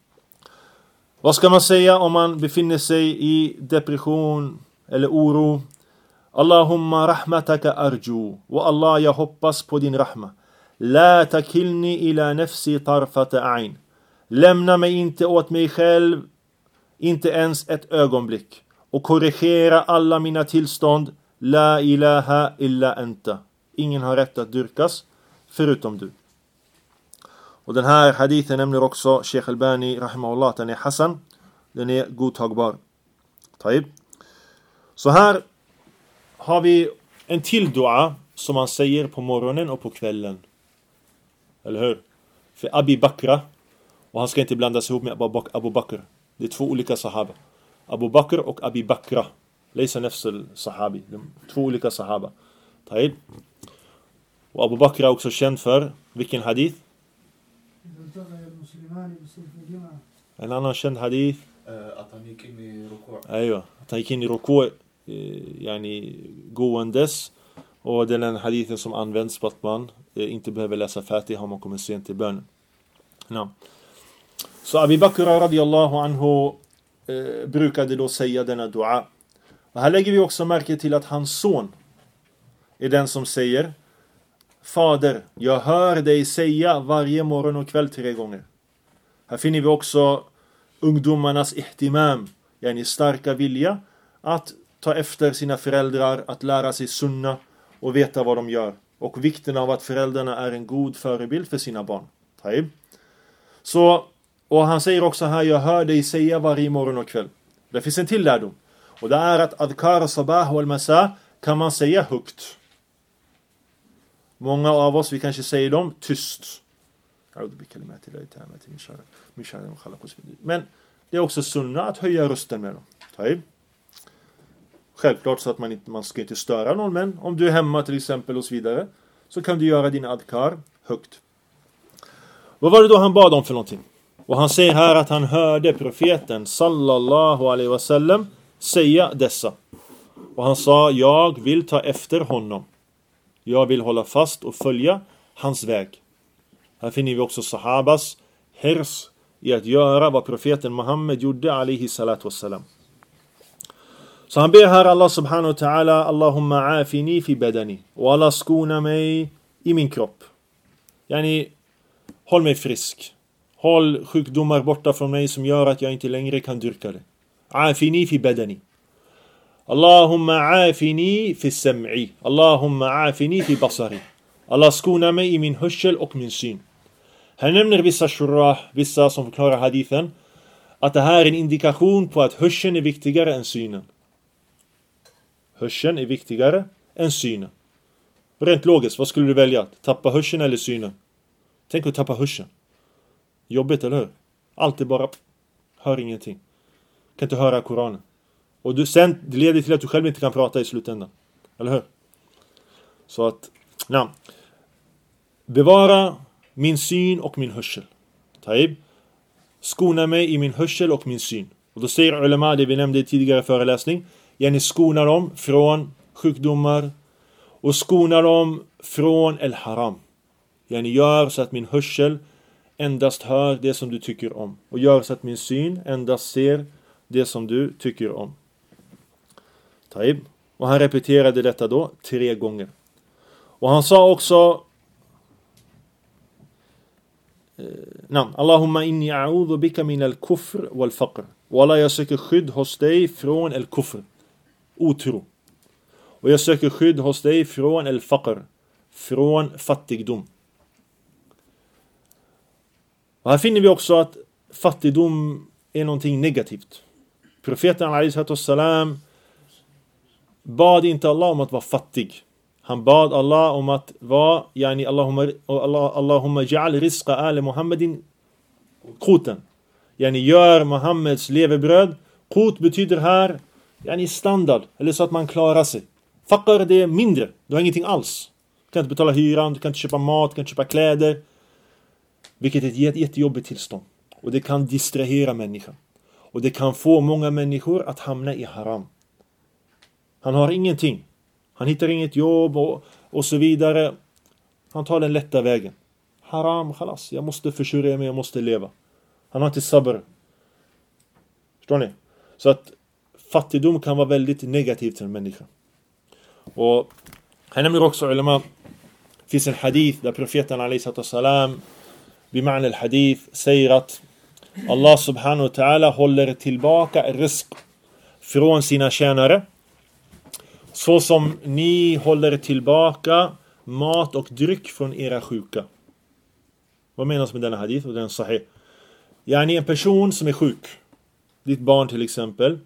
Vad ska man säga om man befinner sig i depression eller oro? Allahumma rahmataka arju. Wa Allah, jag hoppas på din rahma. La takilni ila nafsi tarfata a'in. Lämna mig inte åt mig själv, inte ens ett ögonblick. Och korrigera alla mina tillstånd. La ilaha illa anta. Ingen har rätt att dyrkas förutom du. Och den här hadithen nämner också Sheikh Albani rahimahullah, den är Hassan. Den är godtagbar. Taib. Så här har vi en till dua som man säger på morgonen och på kvällen. Eller hur? För Abi Bakra, och han ska inte blandas ihop med Abu Bakr. Det är två olika sahaba. Abu Bakr och Abi Bakra. Lejsa nefsel sahabi. Två olika sahaba. Taib. Och Abu Bakr är också känd för vilken hadith? En annan känd hadith. Att han gick in i ruku'. Ajo, att han gick in i ruku' yani gåendes. Och den är hadithen som används på att man inte behöver läsa Fatiha om man kommer sent till bönen. Ja. Så Abi Bakr radiyallahu anhu eh, brukade då säga denna dua. Och här lägger vi också märke till att hans son är den som säger: Fader, jag hör dig säga varje morgon och kväll tre gånger. Här finner vi också ungdomarnas ihtimam, yani starka vilja att ta efter sina föräldrar, att lära sig sunna och veta vad de gör. Och vikten av att föräldrarna är en god förebild för sina barn. Taib. Så, och han säger också här: jag hör dig säga varje morgon och kväll. Det finns en till lärdom. Och det är att adkar sabah wal masa kan man säga högt. Många av oss, vi kanske säger dem tyst. Men det är också sunna att höja rösten med dem. Taib. Självklart så att man inte man ska inte störa någon, men om du är hemma till exempel och så vidare, så kan du göra din adkar högt. Vad var det då han bad om för någonting? Och han säger här att han hörde profeten sallallahu alaihi wasallam säga dessa. Och han sa: jag vill ta efter honom. Jag vill hålla fast och följa hans väg. Här finner vi också sahabas hirs i att göra vad profeten Muhammed gjorde alaihi salatu wassalam. Så han ber här Allah subhanahu wa ta'ala, Allahumma afini fi badani. Och Allah skona mig i min kropp. Yani, håll mig frisk. Håll sjukdomar borta från mig som gör att jag inte längre kan dyrka det. Afini fi badani. Allahumma afini fi sam'i. Allahumma afini fi basari. Allah skona mig i min hörsel och min syn. Här nämner vissa shurrah, vissa som förklarar hadithen, att det här är en indikation på att hörseln är viktigare än synen. Hörseln är viktigare än synen. Rent logiskt, vad skulle du välja? Tappa hörseln eller synen? Tänk att tappa hörseln. Jobbigt, eller hur? Allt är bara, hör ingenting. Kan inte höra Koranen. Och du, sen, det leder till att du själv inte kan prata i slutändan. Eller hur? Så att, na, bevara min syn och min hörsel. Taib. Skona mig i min hörsel och min syn. Och då säger ulema, det vi nämnde i tidigare föreläsning, yani skona dem från sjukdomar och skona dem från el-haram. Yani gör så att min hörsel endast hör det som du tycker om. Och gör så att min syn endast ser det som du tycker om. Taib. Och han repeterade detta då tre gånger. Och han sa också, Nam, Allahumma inni a'udhu bika min al-kufr wal-faqr. Och Allah, jag söker skydd hos dig från al-kufr, otro. Och jag söker skydd hos dig från al-faqr, från fattigdom. Och här finner vi också att fattigdom är någonting negativt. Profeten alaihi salam bad inte Allah om att vara fattig. Han bad Allah om att vara, yani Allahumma, Allah, Allahumma ja'al rizqa ala Muhammadin qutan. Yani gör Muhammeds levebröd. Qut betyder här, yani standard, eller så att man klarar sig. Faqr, det är mindre, du har ingenting alls. Du kan inte betala hyran, du kan inte köpa mat, du kan inte köpa kläder. Vilket är ett jättejobbigt tillstånd. Och det kan distrahera människan. Och det kan få många människor att hamna i haram. Han har ingenting. Han hittar inget jobb och, och så vidare. Han tar den lätta vägen. Haram, khalas. Jag måste försörja mig, jag måste leva. Han har inte sabr. Förstår ni? Så att fattigdom kan vara väldigt negativt till en människa. Och han nämner också ulema, finns en hadith där profeten alaihi salam bima'na al-hadith säger att Allah subhanahu wa ta'ala håller tillbaka risk från sina tjänare, så som ni håller tillbaka mat och dryck från era sjuka. Vad menas med denna hadith? Och den sahih. Yani en person som är sjuk, ditt barn till exempel,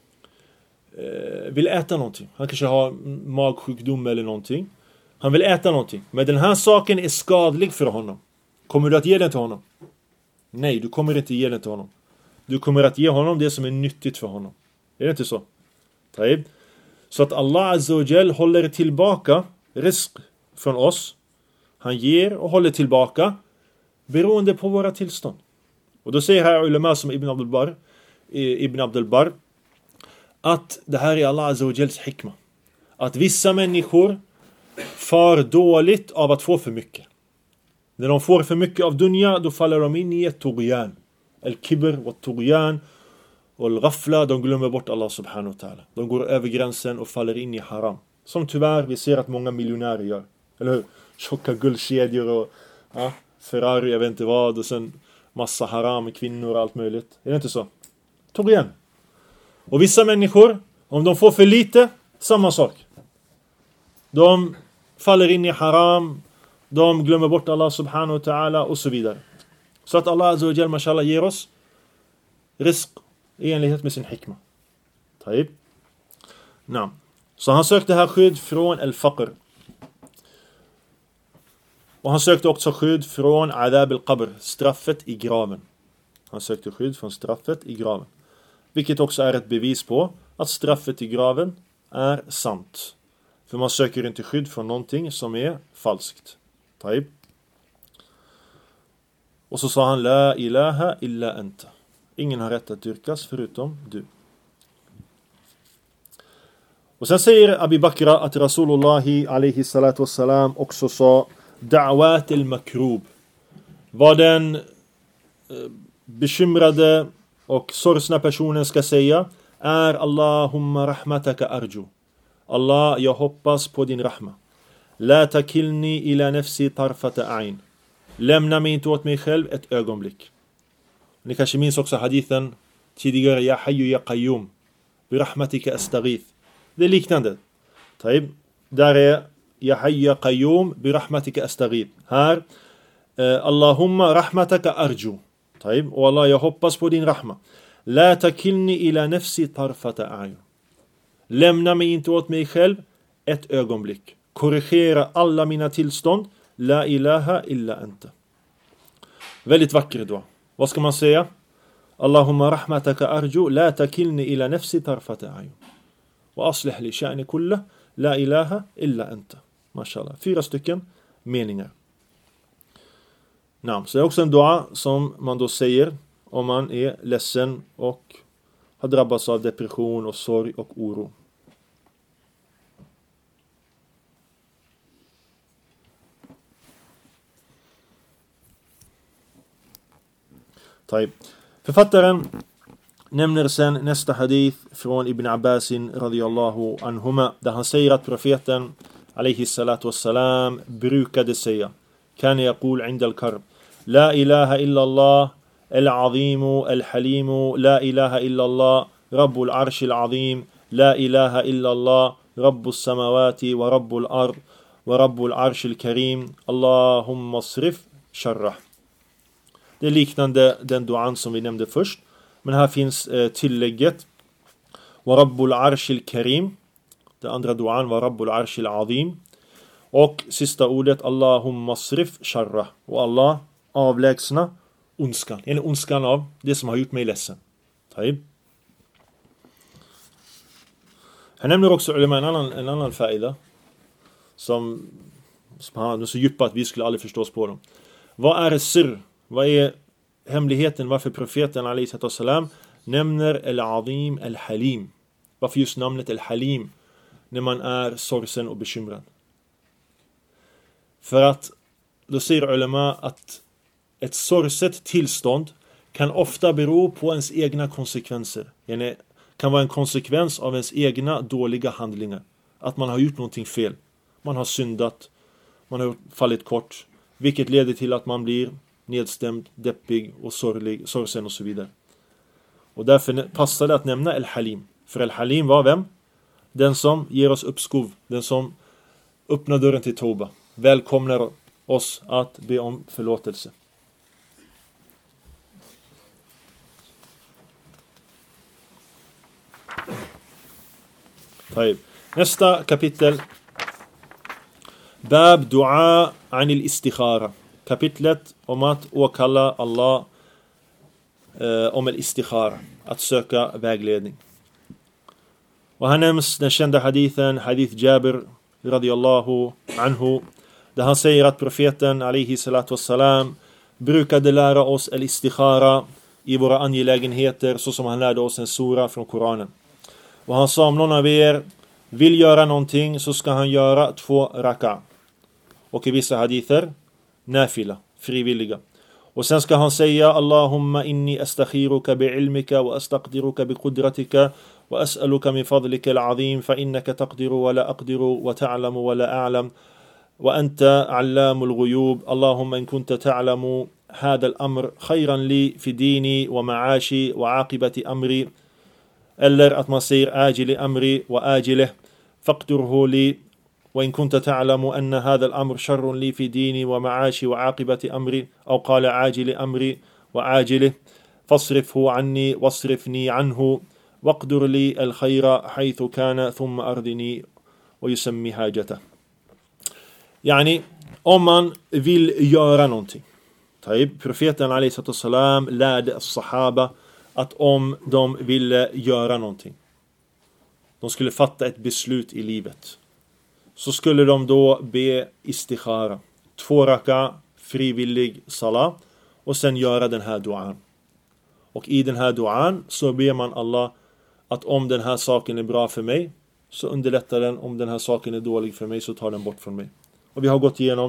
vill äta någonting. Han kanske har magsjukdom eller någonting. Han vill äta någonting. Men den här saken är skadlig för honom. Kommer du att ge den till honom? Nej, du kommer inte ge den till honom. Du kommer att ge honom det som är nyttigt för honom. Är det inte så? Taib. Så att Allah Azza wa Jal håller tillbaka risk från oss. Han ger och håller tillbaka beroende på våra tillstånd. Och då säger här ulema som Ibn Abdul Bar, Ibn Abdul Bar att det här är Allah Azza wa Jals hikma. Att vissa människor far dåligt av att få för mycket. När de får för mycket av dunya, då faller de in i ett tughyan. Al-kibr och tughyan och al-ghafla, de glömmer bort Allah subhanahu wa ta'ala. De går över gränsen och faller in i haram. Som tyvärr vi ser att många miljonärer gör. Eller hur? Tjocka guldkedjor och ja, Ferrari, jag vet inte vad. Och sen massa haram, kvinnor och allt möjligt. Är det inte så? Tughyan. Och vissa människor, om de får för lite, samma sak. De faller in i haram. De glömmer bort Allah subhanahu wa ta'ala och så vidare. Så att Allah azza wa jal mashallah ger oss risk i enlighet med sin hikma. Taib. Naam. Så han sökte här skydd från al-faqr. Och han sökte också skydd från adab al-qabr, straffet i graven. Han sökte skydd från straffet i graven. Vilket också är ett bevis på att straffet i graven är sant. För man söker inte skydd från någonting som är falskt. Taib. Och så sa han la ilaha illa anta. Ingen har rätt att dyrkas förutom du. Och sen säger Abi Bakra att Rasulullah alaihi salatu wassalam också sa da'wat al-makrub. Vad den eh, bekymrade och sorgsna personen ska säga är Allahumma rahmataka arju. Allah, jag hoppas på din rahma. La takilni ila nafsi tarfata a'in. Lämna mig inte åt mig själv ett ögonblick. Ni kanske minns också hadithen tidigare, ya hayyu ya qayyum bi rahmatika astaghith. Det är liknande. Taib, där är ya hayyu ya qayyum bi rahmatika astaghith. Här eh, Allahumma rahmataka arju. Taib, och Allah, jag hoppas på din rahma. La takilni ila nafsi tarfata a'in. Lämna mig inte åt mig själv ett ögonblick. Korrigera alla mina tillstånd. La ilaha illa anta. Väldigt vacker då. Vad ska man säga? Allahumma rahmataka arju. La takilni ila nafsi tarfata a'in. Wa aslih li sha'ni kullah. La ilaha illa anta. Mashallah. Fyra stycken meningar. Namn. Så det är också en dua som man då säger om man är ledsen och har drabbats av depression och sorg och oro. Författaren nämner sen nästa hadith från Ibn Abbasin radiyallahu anhuma, där han säger att profeten alayhi salatu wassalam brukade säga: kan yaqul inda al-karb la ilaha illa Allah al-azimu al-halimu la ilaha illa Allah rabbul arshi al-azim la ilaha illa Allah rabbus samawati wa rabbul ard wa rabbul arshi al-karim Allahumma asrif sharrah. Det är liknande den duan som vi nämnde först. Men här finns eh, tillägget wa rabbul arshil karim. Den andra duan var rabbul arshil azim. Och sista ordet Allahumma asrif sharrah. Och Allah avlägsna ondskan. En ondskan av det som har gjort mig ledsen. Taib. Han nämner också en annan, en annan faida. Som, som han är så djupa att vi skulle aldrig förstås på dem. Vad är sirr? Vad är hemligheten varför profeten alayhi salam nämner al-azim al-halim? Varför just namnet al-halim när man är sorgsen och bekymrad? För att då säger ulema att ett sorgset tillstånd kan ofta bero på ens egna konsekvenser. Det kan vara en konsekvens av ens egna dåliga handlingar. Att man har gjort någonting fel. Man har syndat. Man har fallit kort. Vilket leder till att man blir nedstämd, deppig och sorglig, sorgsen och så vidare. Och därför passar det att nämna al-halim. För al-halim var vem? Den som ger oss uppskov. Den som öppnar dörren till toba. Välkomnar oss att be om förlåtelse. Nästa kapitel. Bab dua anil istikhara. Kapitlet om att åkalla Allah eh, om al-istikhara, att söka vägledning. Och här nämns den kända hadithen, hadith Jabir radiyallahu anhu, där han säger att profeten alayhi salatu wassalam brukade lära oss al-istikhara i våra angelägenheter, så som han lärde oss en sura från Koranen. Och han sa: om någon av er vill göra någonting så ska han göra två raka. Och i vissa hadither nafila, frivilliga. Och sen ska han säga: Allahumma inni astakhiruka bi'ilmika wa astaqdiruka biqudratika wa as'aluka min fadlika al-azim fa innaka taqdiru wa la aqdiru wa ta'lamu wa la a'lam wa anta 'allamul ghuyub. Allahumma in kunta ta'lamu hadha al-amr khayran li fi dini wa ma'ashi wa 'aqibati amri. Eller att man säger ajili amri wa ajilih faqdirhu li. وإن كنت تعلم أن هذا الأمر شر لي في ديني ومعاشي وعاقبة أمري أو قال عاجل أمري وعاجله فاصرفه عني واصرفني عنه واقدر لي الخير حيث كان ثم أرضني ويسمي حاجته. يعني om man vill göra någonting. Taib, profeten alayhi salatu wassalam lärde sahaba att om de ville göra någonting, de skulle fatta ett beslut i livet, så skulle de då be istikhara, två raka frivillig salat, och sen göra den här duan. Och i den här duan så ber man Allah att om den här saken är bra för mig, så underlättar den. Om den här saken är dålig för mig, så tar den bort från mig. Och vi har gått igenom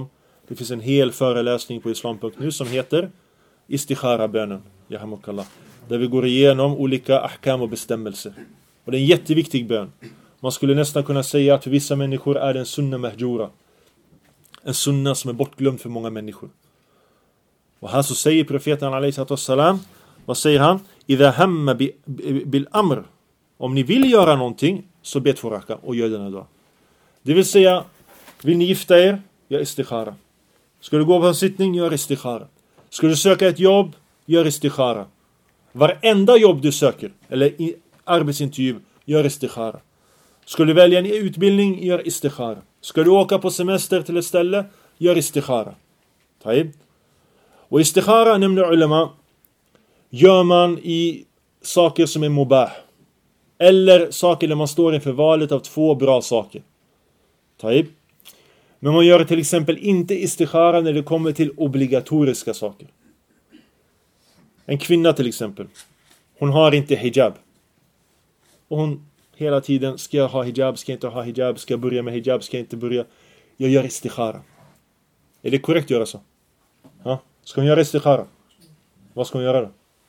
Det finns en hel föreläsning på islam punkt nu som heter Istikhara-bönen, Yahamukallah, där vi går igenom olika ahkam och bestämmelser. Och det är en jätteviktig bön. Man skulle nästan kunna säga att för vissa människor är det en sunna mahjura. En sunna som är bortglömd för många människor. Och här så säger profeten alaihi salam, vad säger han? Idha hamma bil amr. Om ni vill göra någonting, så be två raka och gör den här dagen. Det vill säga, vill ni gifta er? Gör istikhara. Ska du gå på en sittning? Gör istikhara. Ska du söka ett jobb? Gör istikhara. Varenda jobb du söker, eller i arbetsintervju, gör istikhara. Ska du välja en utbildning? Gör istikhara. Ska du åka på semester till ett ställe? Gör istikhara. Taib. Och istikhara, nämner ulema, gör man i saker som är mubah. Eller saker där man står inför valet av två bra saker. Taib. Men man gör till exempel inte istikhara när det kommer till obligatoriska saker. En kvinna till exempel. Hon har inte hijab. Och hon hela tiden, ska jag ha hijab, ska jag inte ha hijab, ska jag börja med hijab, ska jag inte börja. Jag gör istikhara. Är det korrekt att göra så? Ja? Ska hon göra istikhara? Vad ska hon göra då?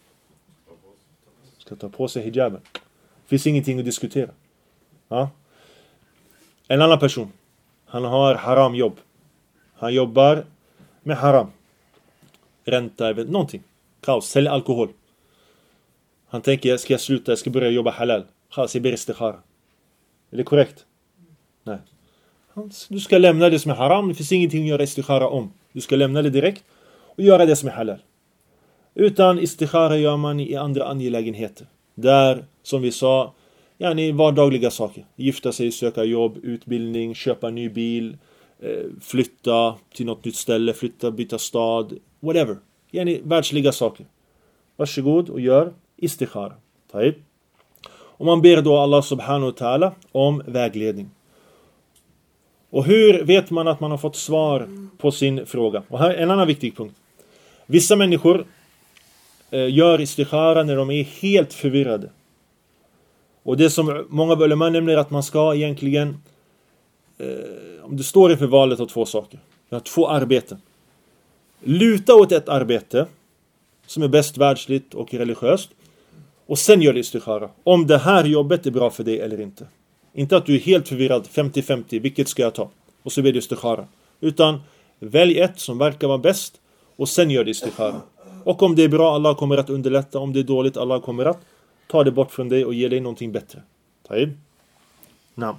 Ska ta på sig hijaben. Finns ingenting att diskutera. Ja? En annan person. Han har haram jobb. Han jobbar med haram. Ränta, jag vet, någonting. Kaos, sälj alkohol. Han tänker, ska jag sluta, jag ska börja jobba halal. Kaos, jag ber istikhara. Är det korrekt? Nej. Du ska lämna det som är haram. Det finns ingenting att göra istikhara om. Du ska lämna det direkt och göra det som är halal. Utan istikhara gör man i andra angelägenheter. Där, som vi sa, yani vardagliga saker. Gifta sig, söka jobb, utbildning, köpa en ny bil, flytta till något nytt ställe, flytta, byta stad, whatever. Yani världsliga saker. Varsågod och gör istikhara. Taib. Och man ber då Allah subhanahu wa ta'ala om vägledning. Och hur vet man att man har fått svar på sin fråga? Och här är en annan viktig punkt. Vissa människor eh, gör istikhara när de är helt förvirrade. Och det som många ulema nämner är att man ska egentligen, eh, om du står inför valet av två saker, du har två arbeten. Luta åt ett arbete som är bäst världsligt och religiöst. Och sen gör istikhara. Om det här jobbet är bra för dig eller inte. Inte att du är helt förvirrad, femtio femtio, vilket ska jag ta? Och så ber du istikhara. Utan välj ett som verkar vara bäst och sen gör det istikhara. Och om det är bra, Allah kommer att underlätta. Om det är dåligt, Allah kommer att ta det bort från dig och ge dig någonting bättre. Taib. Nam.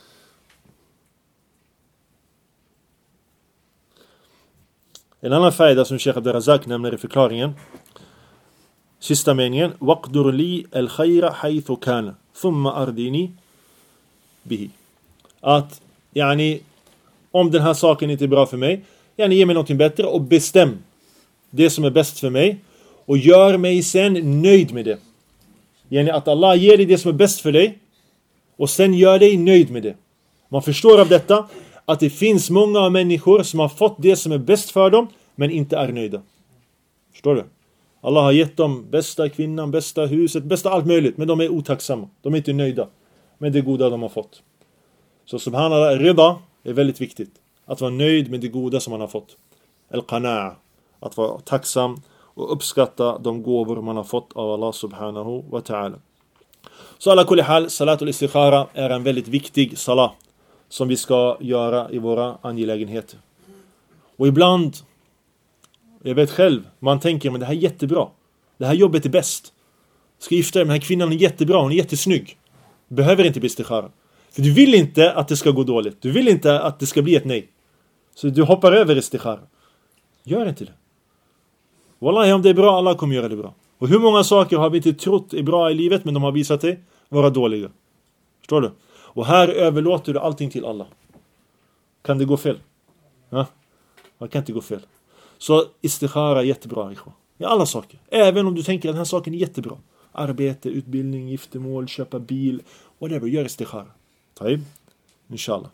En annan färda som Sheikh Abdelrazak nämner i förklaringen. Sista meningen. Waqdur li al-khayra haythu kana. Thumma ardini bihi. Att, yani, om den här saken inte är bra för mig, yani, ge mig någonting bättre och bestäm det som är bäst för mig och gör mig sen nöjd med det. Yani att Allah ger dig det som är bäst för dig och sen gör dig nöjd med det. Man förstår av detta att det finns många människor som har fått det som är bäst för dem men inte är nöjda. Förstår du? Allah har gett dem bästa kvinnan, bästa huset, bästa allt möjligt, men de är otacksamma. De är inte nöjda med det goda de har fått. Så subhanallah, rida är väldigt viktigt. Att vara nöjd med det goda som man har fått. Al-qana'a. Att vara tacksam och uppskatta de gåvor man har fått av Allah subhanahu wa ta'ala. Så alla kulli hal, salatul istikhara är en väldigt viktig salat som vi ska göra i våra angelägenheter. Och ibland, jag vet själv, man tänker, men det här är jättebra. Det här jobbet är bäst. Ska gifta dig, den här kvinnan är jättebra, hon är jättesnygg. Behöver inte bli istikhara. För du vill inte att det ska gå dåligt. Du vill inte att det ska bli ett nej. Så du hoppar över istikhara. Gör inte det. Wallahi, om det är bra, Allah kommer göra det bra. Och hur många saker har vi inte trott är bra i livet, men de har visat sig vara dåliga. Förstår du? Och här överlåter du allting till Allah. Kan det gå fel? Ja? Man kan inte gå fel. Så istikhara är jättebra. I alla saker. Även om du tänker att den här saken är jättebra. Arbete, utbildning, giftermål, köpa bil. Whatever, gör istikhara. Taib. Inshallah.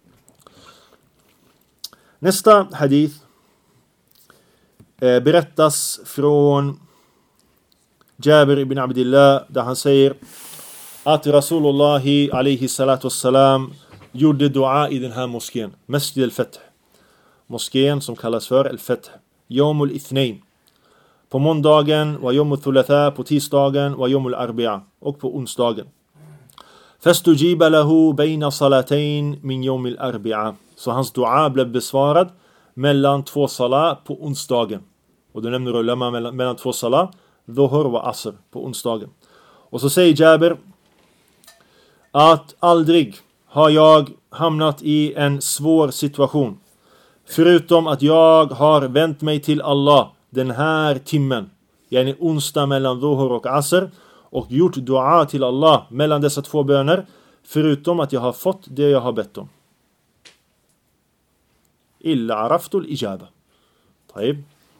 Nästa hadith eh, berättas från Jabir ibn Abdillah, där han säger att Rasulullahi alaihi salatu wassalam gjorde dua i den här moskén, Masjid al-Fath. moskén som kallas för Al-Fath. Yomul Ithnain. På måndagen var Yomul Thulatha, på tisdagen var Yomul Arbi'a och på onsdagen. Fastujiba lahu baina salatayn min Yomul Arbi'a. Så hans dua blev besvarad mellan två salat på onsdagen. Och då nämner ulama mellan, mellan två salat, dhuhr och asr på onsdagen. Och så säger Jabir att aldrig har jag hamnat i en svår situation förutom att jag har vänt mig till Allah den här timmen, yani onsdag mellan dhuhr och asr, och gjort dua till Allah mellan dessa två böner, förutom att jag har fått det jag har bett om. Illa araftul ijaba. طيب.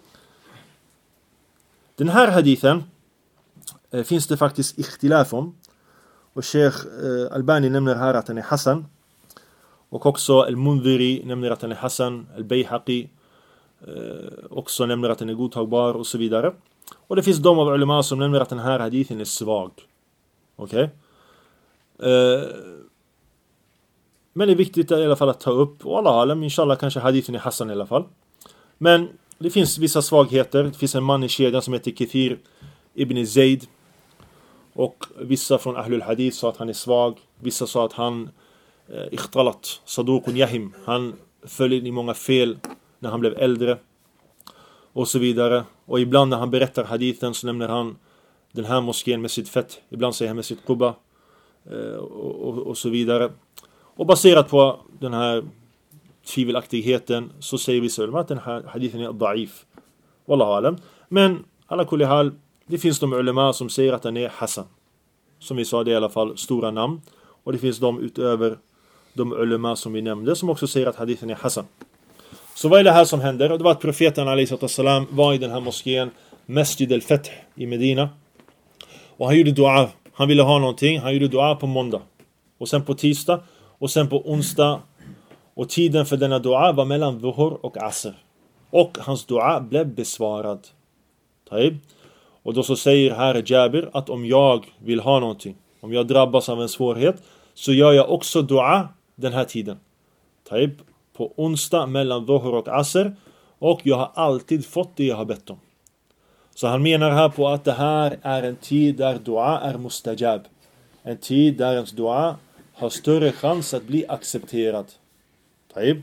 Den här hadithen eh, finns det faktiskt ikhtilaf om. Och Sheikh eh, Albani nämner här att den är Hassan. Och också Al-Mundhiri nämner att den är Hassan. Al-Bayhaqi eh, också nämner att den är godtagbar och så vidare. Och det finns de av ulama som nämner att den här hadithen är svag. Okej? Okay? Eh, men det är viktigt i alla fall att ta upp. Och alla alam, inshallah kanske hadithen är Hassan i alla fall. Men det finns vissa svagheter. Det finns en man i kedjan som heter Kathir ibn Zayd. Och vissa från Ahlul Hadith sa att han är svag. Vissa sa att han eh, ikhtalat, saduqun yahim. Han föll in i många fel när han blev äldre. Och så vidare. Och ibland när han berättar hadithen så nämner han den här moskén med sitt fett. Ibland säger han med sitt Quba. Eh, och, och, och så vidare. Och baserat på den här tvivelaktigheten så säger vissa ulama att den här hadithen är da'if. Wallahu alam. Men alla kulli hal, det finns de ulama som säger att den är Hassan. Som vi sa, det är i alla fall stora namn. Och det finns de utöver de ulama som vi nämnde som också säger att hadithen är Hassan. Så vad är det här som händer? Och det var att profeten alayhi salam var i den här moskén Masjid al-Fath i Medina. Och han gjorde dua. Han ville ha någonting. Han gjorde dua på måndag. Och sen på tisdag. Och sen på onsdag. Och tiden för denna dua var mellan dhuhr och asr. Och hans dua blev besvarad. Taib. Och då så säger här Jabir att om jag vill ha någonting, om jag drabbas av en svårighet, så gör jag också dua den här tiden. Taib. På onsdag mellan dhuhr och asr. Och jag har alltid fått det jag har bett om. Så han menar här på att det här är en tid där dua är mustajab. En tid där ens dua har större chans att bli accepterad. Taib.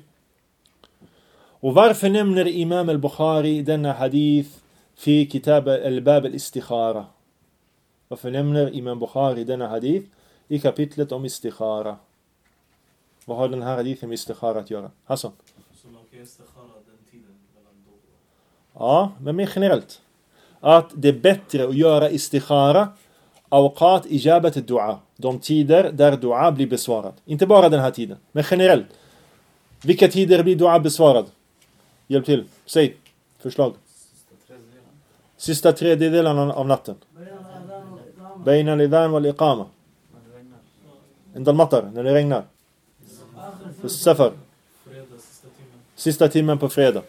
Och varför nämner Imam al-Bukhari denna hadith fi kitab al-bab al-istikhara? Varför nämner Imam Bukhari denna hadith i kapitlet om istikhara? Vad har den här hadithen med istikhara att göra? Hassan? Så man kan istikhara den tiden mellan då? Ja, men mer generellt. Att det är bättre att göra istikhara awqat ijabat ad-du'a. De tider där dua blir besvarad. Inte bara den här tiden, men generellt. Vilka tider blir dua besvarad? Hjälp till. Säg. Förslag. Sista tredjedelarna av natten. Baina al-idhan wal-iqama. Inda al-matar, när det regnar. Safar. Sista timmen på fredag.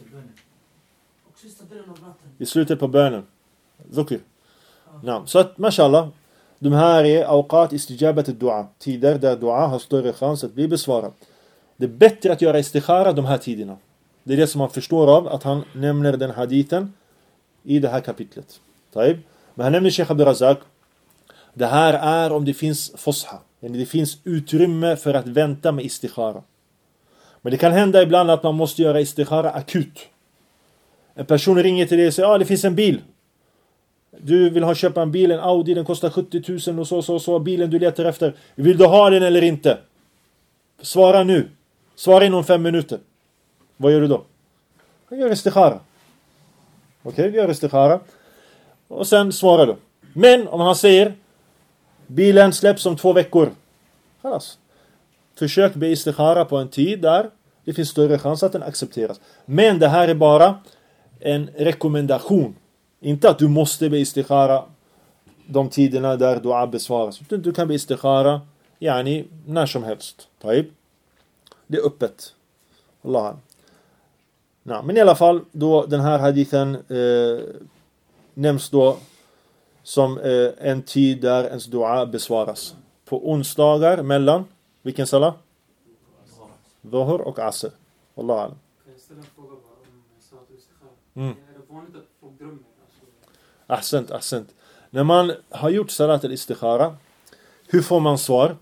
I slutet på bönen. Dhukr. Ja, så att, mashallah, de här är awqat istijabat ad-du'a. Tider där dua har större chans att bli besvarad. Det är bättre att göra istikhara de här tiderna. Det är det som man förstår av att han nämner den hadithen i det här kapitlet. Taib. Men han nämner Sheikh Abdul Razak. Det här är om det finns fosha. Det finns utrymme för att vänta med istikhara. Men det kan hända ibland att man måste göra istikhara akut. En person ringer till dig och säger ja, ah, det finns en bil. Du vill ha köpa en bil, en Audi, den kostar sjuttio tusen och så, så, så. Bilen du letar efter. Vill du ha den eller inte? Svara nu. Svara inom fem minuter. Vad gör du då? Jag gör istikhara. Okej, okay, vi gör istikhara. Och sen svarar du. Men om han säger bilen släpps om två veckor. Khalas. Försök be istikhara på en tid där det finns större chans att den accepteras. Men det här är bara en rekommendation. Inte att du måste be istikhara de tiderna där dua besvaras. Utan du kan be istikhara yani när som helst. Taib. Det är öppet. Allah. Ja, men i alla fall då den här hadithen eh, nämns då som eh, en tid där ens dua besvaras. På onsdagar mellan vilken sala? Dhuhr och asr. Allah. Kan jag ställa en fråga bara om salat och istikhara. Mm. Är det vanligt att folk drömmer? Alltså, Ahsent, ahsent. När man har gjort salat al-istikhara, hur får man svar?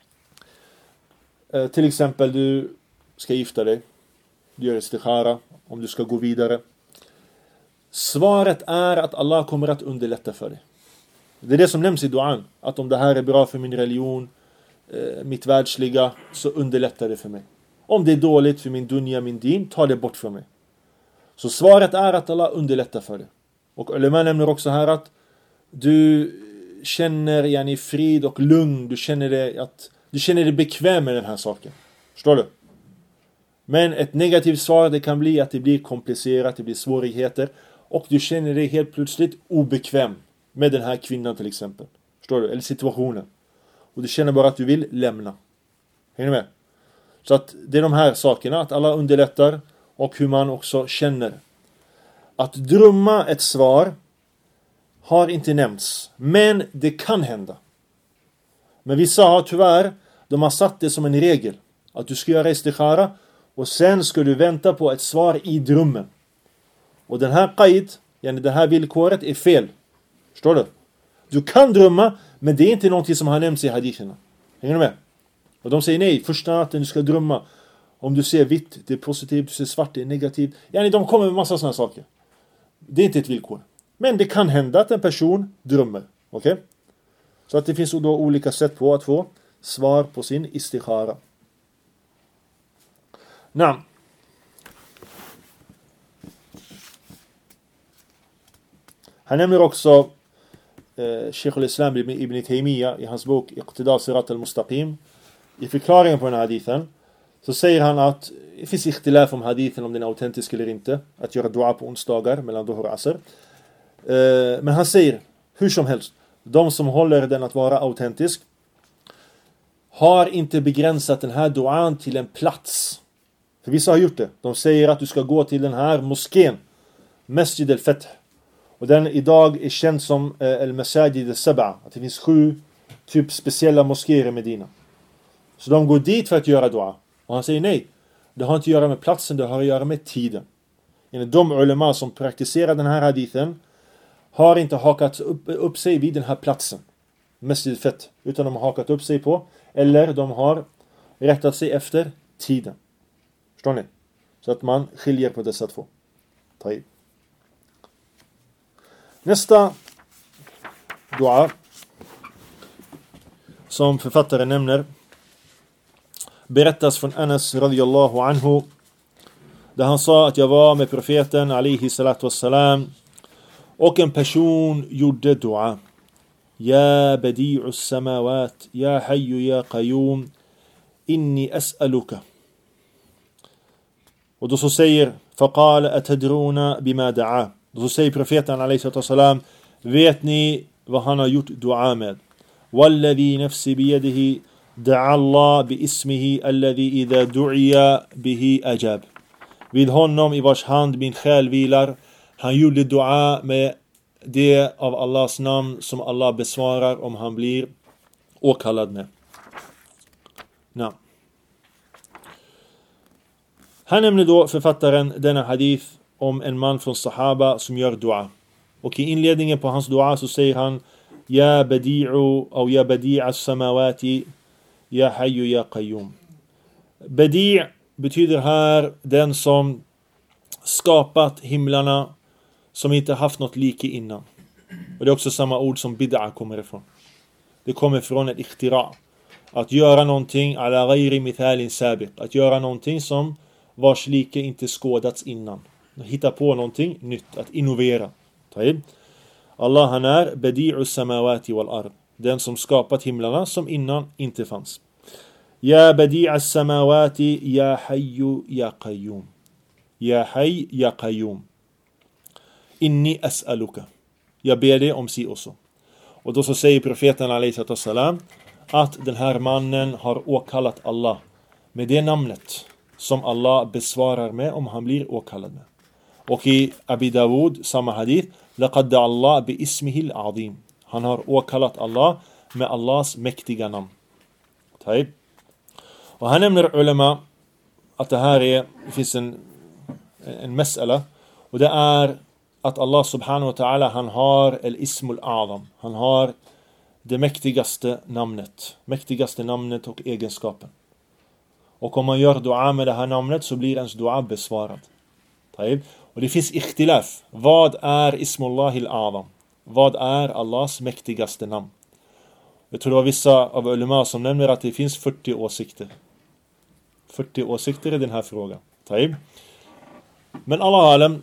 Eh, till exempel du ska gifta dig. Du gör istikhara om du ska gå vidare. Svaret är att Allah kommer att underlätta för dig. Det är det som nämns i duan. Att om det här är bra för min religion, eh, mitt världsliga, så underlättar det för mig. Om det är dåligt för min dunya, min din, ta det bort från mig. Så svaret är att Allah underlättar för dig. Och ulema nämner också här att du känner yani, frid och lugn. Du känner, det, att, du känner dig bekväm med den här saken. Förstår du? Men ett negativt svar det kan bli att det blir komplicerat, det blir svårigheter. Och du känner dig helt plötsligt obekväm med den här kvinnan till exempel. Förstår du? Eller situationen. Och du känner bara att du vill lämna. Hänger du med? Så att det är de här sakerna, att alla underlättar och hur man också känner. Att drömma ett svar har inte nämnts. Men det kan hända. Men vissa har tyvärr, de har satt det som en regel. Att du ska göra istikhara och sen ska du vänta på ett svar i drömmen. Och den här qaid, yani det här villkoret är fel. Förstår du? Du kan drömma, men det är inte någonting som har nämnts i haditherna. Hänger du med? Och de säger nej, första natten du ska drömma. Om du ser vitt, det är positivt, du ser svart, det är negativt. Yani de kommer med massa sådana saker. Det är inte ett villkor. Men det kan hända att en person drömmer. Okej? Okay? Så att det finns då olika sätt på att få svar på sin istikhara. Naam. Han nämner också eh, Sheikh al-Islam ibn Taymiyyah i hans bok Iqtida Sirat al-Mustaqim. I förklaringen på den här hadithen så säger han att det finns ikhtilaf om hadithen om den är autentisk eller inte. Att göra dua på onsdagar mellan Dhuhr och Asr. Eh, men han säger hur som helst, de som håller den att vara autentisk har inte begränsat den här duan till en plats. För vissa har gjort det. De säger att du ska gå till den här moskén, Masjid al-Fath. Och den idag är känd som eh, al-Masajid al-Sab'a. Att det finns sju typ speciella moskéer i Medina. Så de går dit för att göra dua. Och han säger nej. Det har inte att göra med platsen, det har att göra med tiden. Enligt de ulema som praktiserar den här hadithen har inte hakat upp, upp sig vid den här platsen, Masjid al-Fath, utan de har hakat upp sig på, eller de har rättat sig efter tiden. Förstår ni? Så att man skiljer på dessa två. Ta i. Nästa dua som författaren nämner berättas från Anas radiyallahu anhu, där han sa att jag var med profeten alayhi salatu wassalam och en person gjorde dua. Ja badi'u samawat, ja hayyu ya qayyum, inni as'aluka. Och då så säger faqala atadruna bima da'a. Då så säger profeten alayhi salatu wassalam, vet ni vad han har gjort dua med? Walladhi nafsi biyadihi da'a Allah bi ismihi alladhi idha du'iya bihi ajab. Vid honom i vars hand min själ vilar, han gjorde dua med det av Allahs namn som Allah besvarar om han blir åkallad med. Na. Han nämner då författaren denna hadith om en man från Sahaba som gör dua. Och i inledningen på hans dua så säger han Ja badi'u och ja badi'a samawati, ja hayyu ya qayyum. Badi' betyder här den som skapat himlarna, som inte haft något like innan. Och det är också samma ord som bid'a kommer ifrån. Det kommer från ett ikhtira. Att göra någonting ala ghayri mithalin sabiq. Att göra någonting som vars like inte skådats innan. Att hitta på någonting nytt. Att innovera. Taib. Allah han är badi'u samawati wal ard. Den som skapat himlarna som innan inte fanns. Ja badi'a samawati, ya hayyu ya qayyum. Ya hayy ya qayyum. Inni as'aluka. Jag ber dig om si och så. Och då så säger profeten alayhi salam att den här mannen har åkallat Allah med det namnet som Allah besvarar med om han blir åkallad med. Och i Abi Dawud samma hadith, laqad Allah bi ismihi al-azim. Han har åkallat Allah med Allahs mäktiga namn. Taib. Och han nämner ulema att det här är, det finns en en mas'ala. Och det är att Allah subhanahu wa ta'ala, han har el-ismul a'zam. Han har det mäktigaste namnet. Mäktigaste namnet och egenskapen. Och om man gör dua med det här namnet så blir ens dua besvarad. Och det finns ikhtilaf. Vad är ismullahil a'zam? Vad är Allahs mäktigaste namn? Jag tror det var vissa av ulema som nämner att det finns fyrtio åsikter. fyrtio åsikter i den här frågan. Men Allah alam,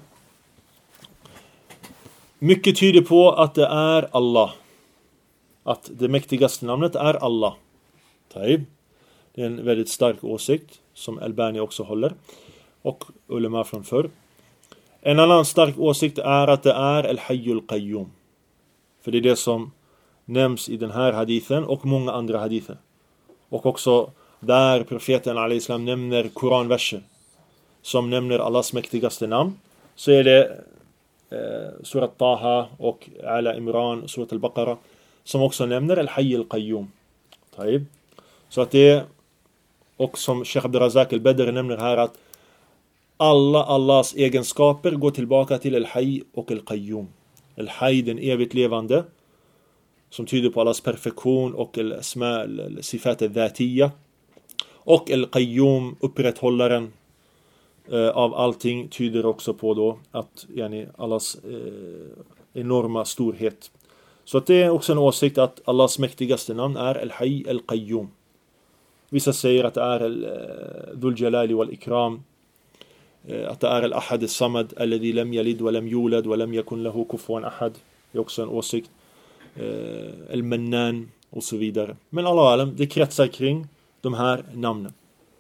mycket tyder på att det är Allah. Att det mäktigaste namnet är Allah. Det är en väldigt stark åsikt som Albani också håller. Och ulema från förr. En annan stark åsikt är att det är El-Hayyul Qayyum. För det är det som nämns i den här hadithen och många andra hadither. Och också där profeten alayhi salam nämner koranverser som nämner Allahs mäktigaste namn, så är det eh, surat Taha och Ala Imran, surat Al-Baqarah, som också nämner El-Hayyul Qayyum. Så att det, och som Sheikh Abdul Razak al-Badr nämner här, att alla Allahs egenskaper går tillbaka till El-Hayy och El-Qayyum. El-Hayy, den evigt levande, som tyder på Allahs perfektion, och El-Asma, El-Sifat al-Dhatiyya, och El-Qayyum, upprätthållaren eh, av allting, tyder också på då att yani, Allahs eh, enorma storhet. Så att det är också en åsikt att Allahs mäktigaste namn är El-Hayy El-Qayyum. Vissa säger att det är Dhul Jalali wal Ikram, att det är Al-Ahad Al-Samad alladhi lam yalid wa lam yulad wa lam yakun lahu kufuwan ahad. Det är också en åsikt. Al-Mannan och så vidare. Men Allah alam, det kretsar kring de här namnen.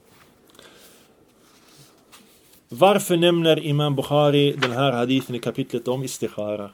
Varför nämner Imam Bukhari den här hadithen i kapitlet om istikhara?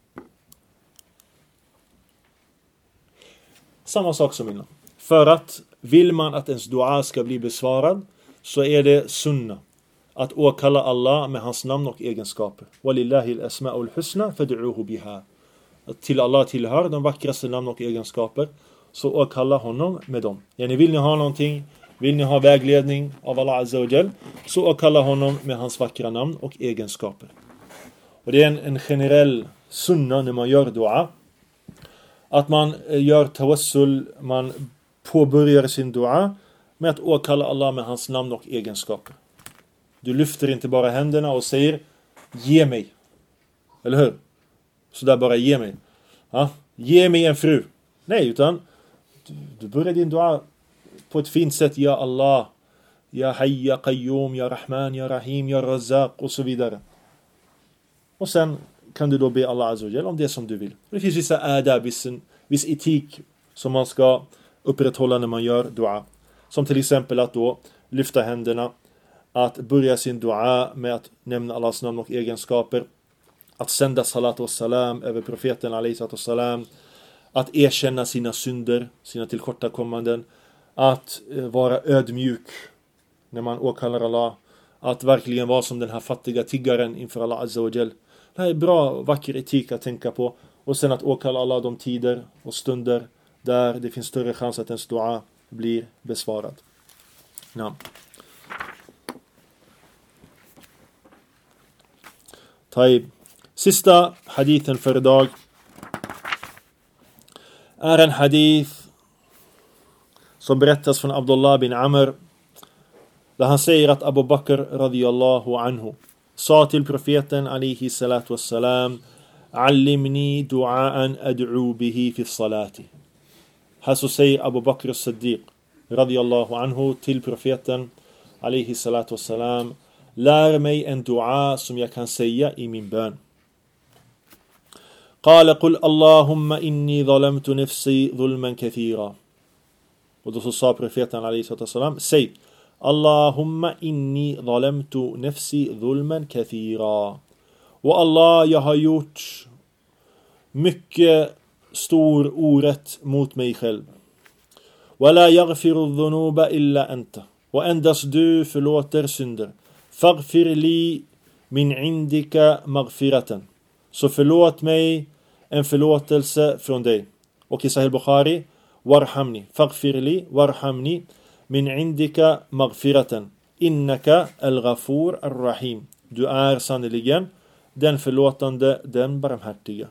Samma sak som innan. För att vill man att ens dua ska bli besvarad, så är det sunna att åkalla Allah med hans namn och egenskaper. Walillahi al-asma'ul husna fad'uhu biha. Att till Allah tillhör de vackraste namn och egenskaper, så åkalla honom med dem. Yani, vill ni ha någonting, vill ni ha vägledning av Allah Azza wa Jal, så åkalla honom med hans vackra namn och egenskaper. Och det är en, en generell sunna när man gör dua, att man gör tawassul, man påbörjar sin dua med att åkalla Allah med hans namn och egenskaper. Du lyfter inte bara händerna och säger ge mig. Eller hur? Så där bara ge mig. Ja? Ge mig en fru. Nej, utan du, du börjar din dua på ett fint sätt. Ja Allah, ja Hayy, ja Qayyum, ja Rahman, ja Rahim, ja Razzaq och så vidare. Och sen kan du då be Allah Azza wa Jal om det som du vill. Det finns vissa adab, viss, viss etik som man ska upprätthålla när man gör dua. Som till exempel att då lyfta händerna, att börja sin dua med att nämna Allahs namn och egenskaper, att sända salat och salam över profeten alayhi salatu wassalam, att erkänna sina synder, sina tillkortakommanden, att vara ödmjuk när man åkallar Allah, att verkligen vara som den här fattiga tiggaren inför Allah Azza wa Jal. Det här är bra, vacker etik att tänka på. Och sen att åkalla Allah de tider och stunder där det finns större chans att ens dua blir besvarad. Ja. Taib. Sista hadithen för idag är en hadith som berättas från Abdullah bin Amr, där han säger att Abu Bakr radiyallahu anhu sa till profeten alayhi salatu wassalam: allimni du'aan ad'u bihi fi salati. Här så säger Abu Bakr as-Siddiq radiyallahu anhu till profeten alayhi salatu wassalam: lär mig en dua som jag kan säga i min bön. قال قل اللهم إني ظلمت نفسي ظلما كثيرا. Och då så sa profeten alayhi salatu wassalam: säg Allahumma inni zalamtu nafsi zulman kathira. Och Allah, jag har gjort mycket stor orätt mot mig själv. Wala yaghfiru dhunuba illa anta. Och endast du förlåter synder. Faghfir li min indika maghfiratan. Så förlåt mig en förlåtelse från dig. Och i Sahih Bukhari: warhamni faghfir li warhamni min indika maghfiratan innaka al-ghafur ar-rahim. du är sannoliken den förlåtande, den barmhärtiga.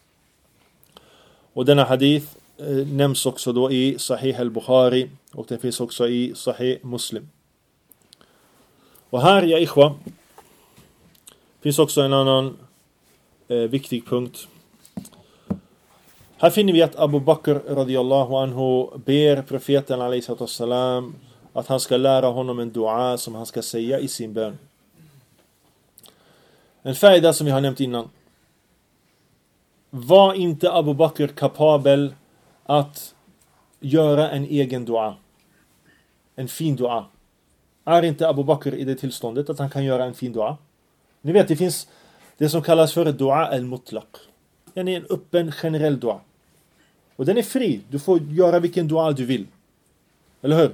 Och denna hadith eh, nämns också då i Sahih al-Bukhari och det finns också i Sahih Muslim. Och här, ja ikhwa, finns också en annan eh, viktig punkt. Här finner vi att Abu Bakr radiyallahu anhu ber profeten alayhi salatu wassalam att han ska lära honom en dua som han ska säga i sin bön. En faida som vi har nämnt innan. Var inte Abu Bakr kapabel att göra en egen dua? En fin dua. Är inte Abu Bakr i det tillståndet att han kan göra en fin dua? Ni vet, det finns det som kallas för dua al-mutlaq. Den är en öppen generell dua. Och den är fri. Du får göra vilken dua du vill. Eller hur?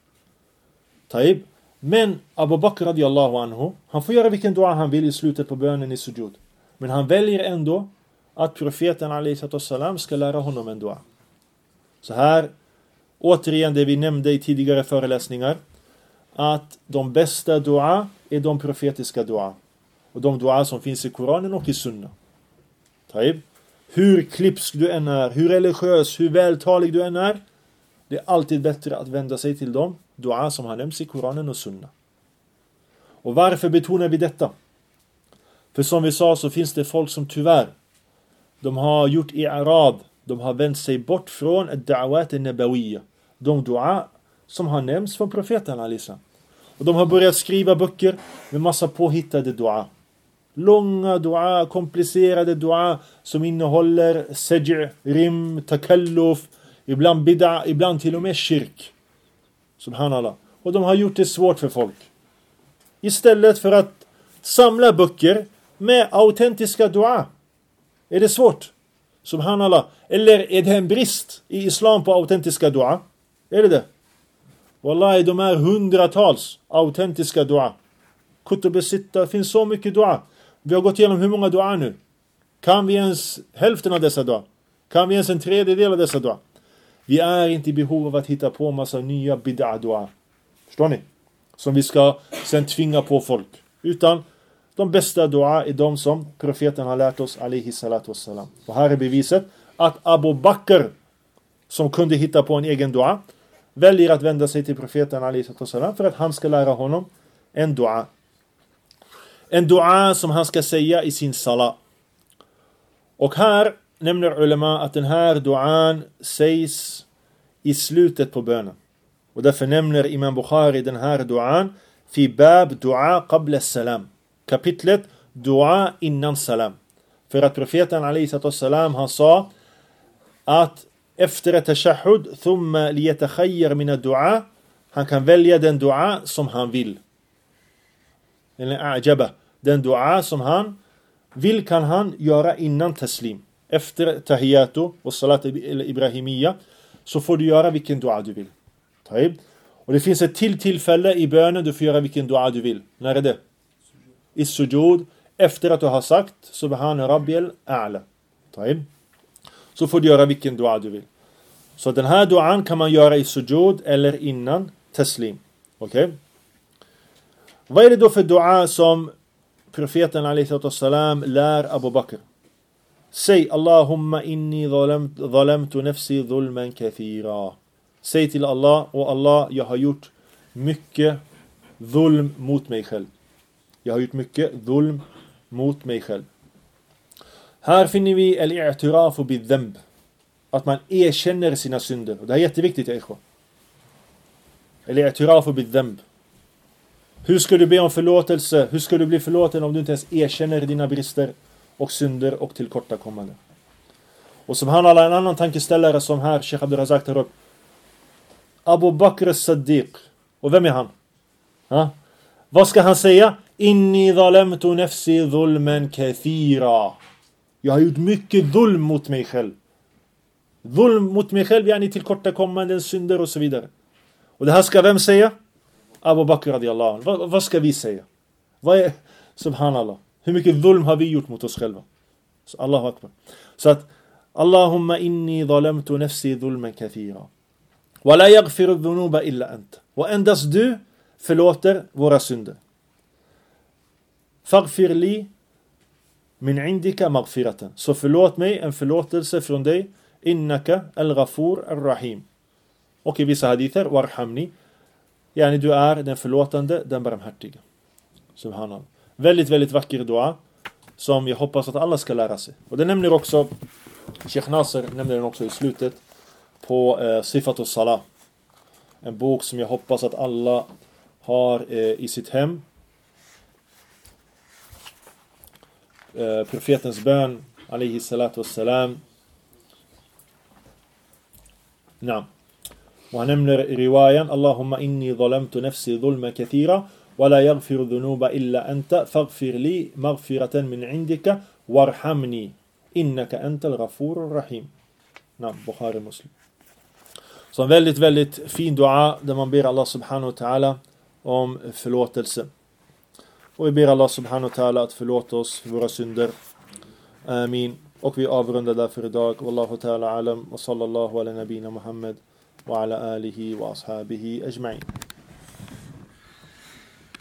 Taib. Men Abu Bakr radiyallahu anhu, han får göra vilken dua han vill i slutet på bönen i sujud. Men han väljer ändå att profeten alayhi salatu wassalam ska lära honom en dua. Så här, återigen det vi nämnde i tidigare föreläsningar, att de bästa dua är de profetiska dua. Och de dua som finns i Koranen och i Sunna. Taib. Hur klipsk du än är, hur religiös, hur vältalig du än är, det är alltid bättre att vända sig till dem dua som har nämnts i Koranen och Sunna. Och varför betonar vi detta? För som vi sa så finns det folk som tyvärr, de har gjort i'rad, de har vänt sig bort från ad-da'wat an-nabawiyya, de dua som har nämnts från profeten Alisa. Och de har börjat skriva böcker med massa påhittade dua. Långa dua, komplicerade dua som innehåller sajj', rim, takalluf, ibland bid'a, ibland till och med shirk. Subhanallah. Och de har gjort det svårt för folk. Istället för att samla böcker med autentiska dua. Är det svårt? Subhanallah. Eller är det en brist i islam på autentiska dua? Är det det? Wallahi, de är hundratals autentiska dua. Kutub sitta, finns så mycket dua. Vi har gått igenom hur många dua nu? Kan vi ens hälften av dessa dua? Kan vi ens en tredjedel av dessa dua? Vi är inte i behov av att hitta på en massa nya bid'a dua. Förstår ni? Som vi ska sen tvinga på folk. Utan de bästa dua är de som profeten har lärt oss alayhi salatu wassalam. Och här är beviset att Abu Bakr, som kunde hitta på en egen dua, väljer att vända sig till profeten alayhi salatu wassalam för att han ska lära honom en dua. En dua som han ska säga i sin salat. Och här nämner ulema att den här duan sägs i slutet på bönen. Och därför nämner Imam Bukhari den här duan fi bab dua qabla salam. Kapitlet dua innan salam. För att profeten alayhi salatu wassalam han sa att efter ett tashahhud thumma liyatakhayyar min ad-du'a, han kan välja den dua som han vill. Eller a'jaba, den dua som han vill kan han göra innan taslim. Efter tahiyatu och salat ibrahimiyya så får du göra vilken dua du vill. Taib. Och det finns ett till tillfälle i bönen du får göra vilken dua du vill. När är det? I sujud. Efter att du har sagt Subhana Rabbiyal A'la. Taib. Så får du göra vilken dua du vill. Så den här duan kan man göra i sujud eller innan taslim. Okej? Okay? Vad är det då för dua som profeten alayhi salatu wassalam lär Abu Bakr? Säg Allahumma inni zalamtu nafsi zulman kathira. Säg till Allah, och Allah, jag har gjort mycket zulm mot mig själv. Jag har gjort mycket zulm mot mig själv. Här finner vi al-i'tirafu bid-dhanb. Att man erkänner sina synder. Och det är jätteviktigt, jag ikhwa. Al-i'tirafu bid-dhanb. Hur ska du be om förlåtelse? Hur ska du bli förlåten om du inte ens erkänner dina brister och synder och tillkortakommande? Och subhanallah, en annan tankeställare som här Sheikh Abdul Razak tar upp. Abu Bakr as-Siddiq. Och vem är han? Ha? Vad ska han säga? Inni zalamtu nafsi zulman kathira. Jag har gjort mycket zulm mot mig själv. Zulm mot mig själv, yani tillkortakommande, synder och så vidare. Och det här ska vem säga? Abu Bakr radiyallahu anhu. Vad, vad ska vi säga? Vad är, subhanallah, hur mycket zulm har vi gjort mot oss själva? Så Allahu akbar. Så att Allahumma inni zalamtu nafsi zulman kathira. Wa la yaghfiru dhunuba illa anta. Och endast du förlåter våra synder. faghfir li min indika maghfiratan. Så förlåt mig en förlåtelse från dig. Innaka al-ghafur ar-rahim. Och i vissa hadither, warhamni. Yani du är den förlåtande, den barmhärtiga. Subhanallah. Väldigt, väldigt vacker dua. Som jag hoppas att alla ska lära sig. Och det nämner också, Sheikh Nasser nämner den också i slutet på eh, Sifat al-Salah. En bok som jag hoppas att alla har eh, i sitt hem. Eh, profetens bön, alaihi salatu wassalam. Naam. Och han nämner i riwayan, Allahumma inni zalamtu nafsi zulma kathira. ولا يغفر الذنوب إلا أنت فاغفر لي مغفرة من عندك وارحمني إنك أنت الغفور الرحيم. نعم, Bukhari Muslim. Så en väldigt, väldigt fin dua där man ber Allah subhanahu wa ta'ala om förlåtelse. Och vi ber Allah subhanahu wa ta'ala att förlåta oss för våra synder. Amin. Och vi avrundar därför idag. Wallahu ta'ala alam. Wa sallallahu ala nabina Muhammad wa ala alihi wa ashabihi ajma'in.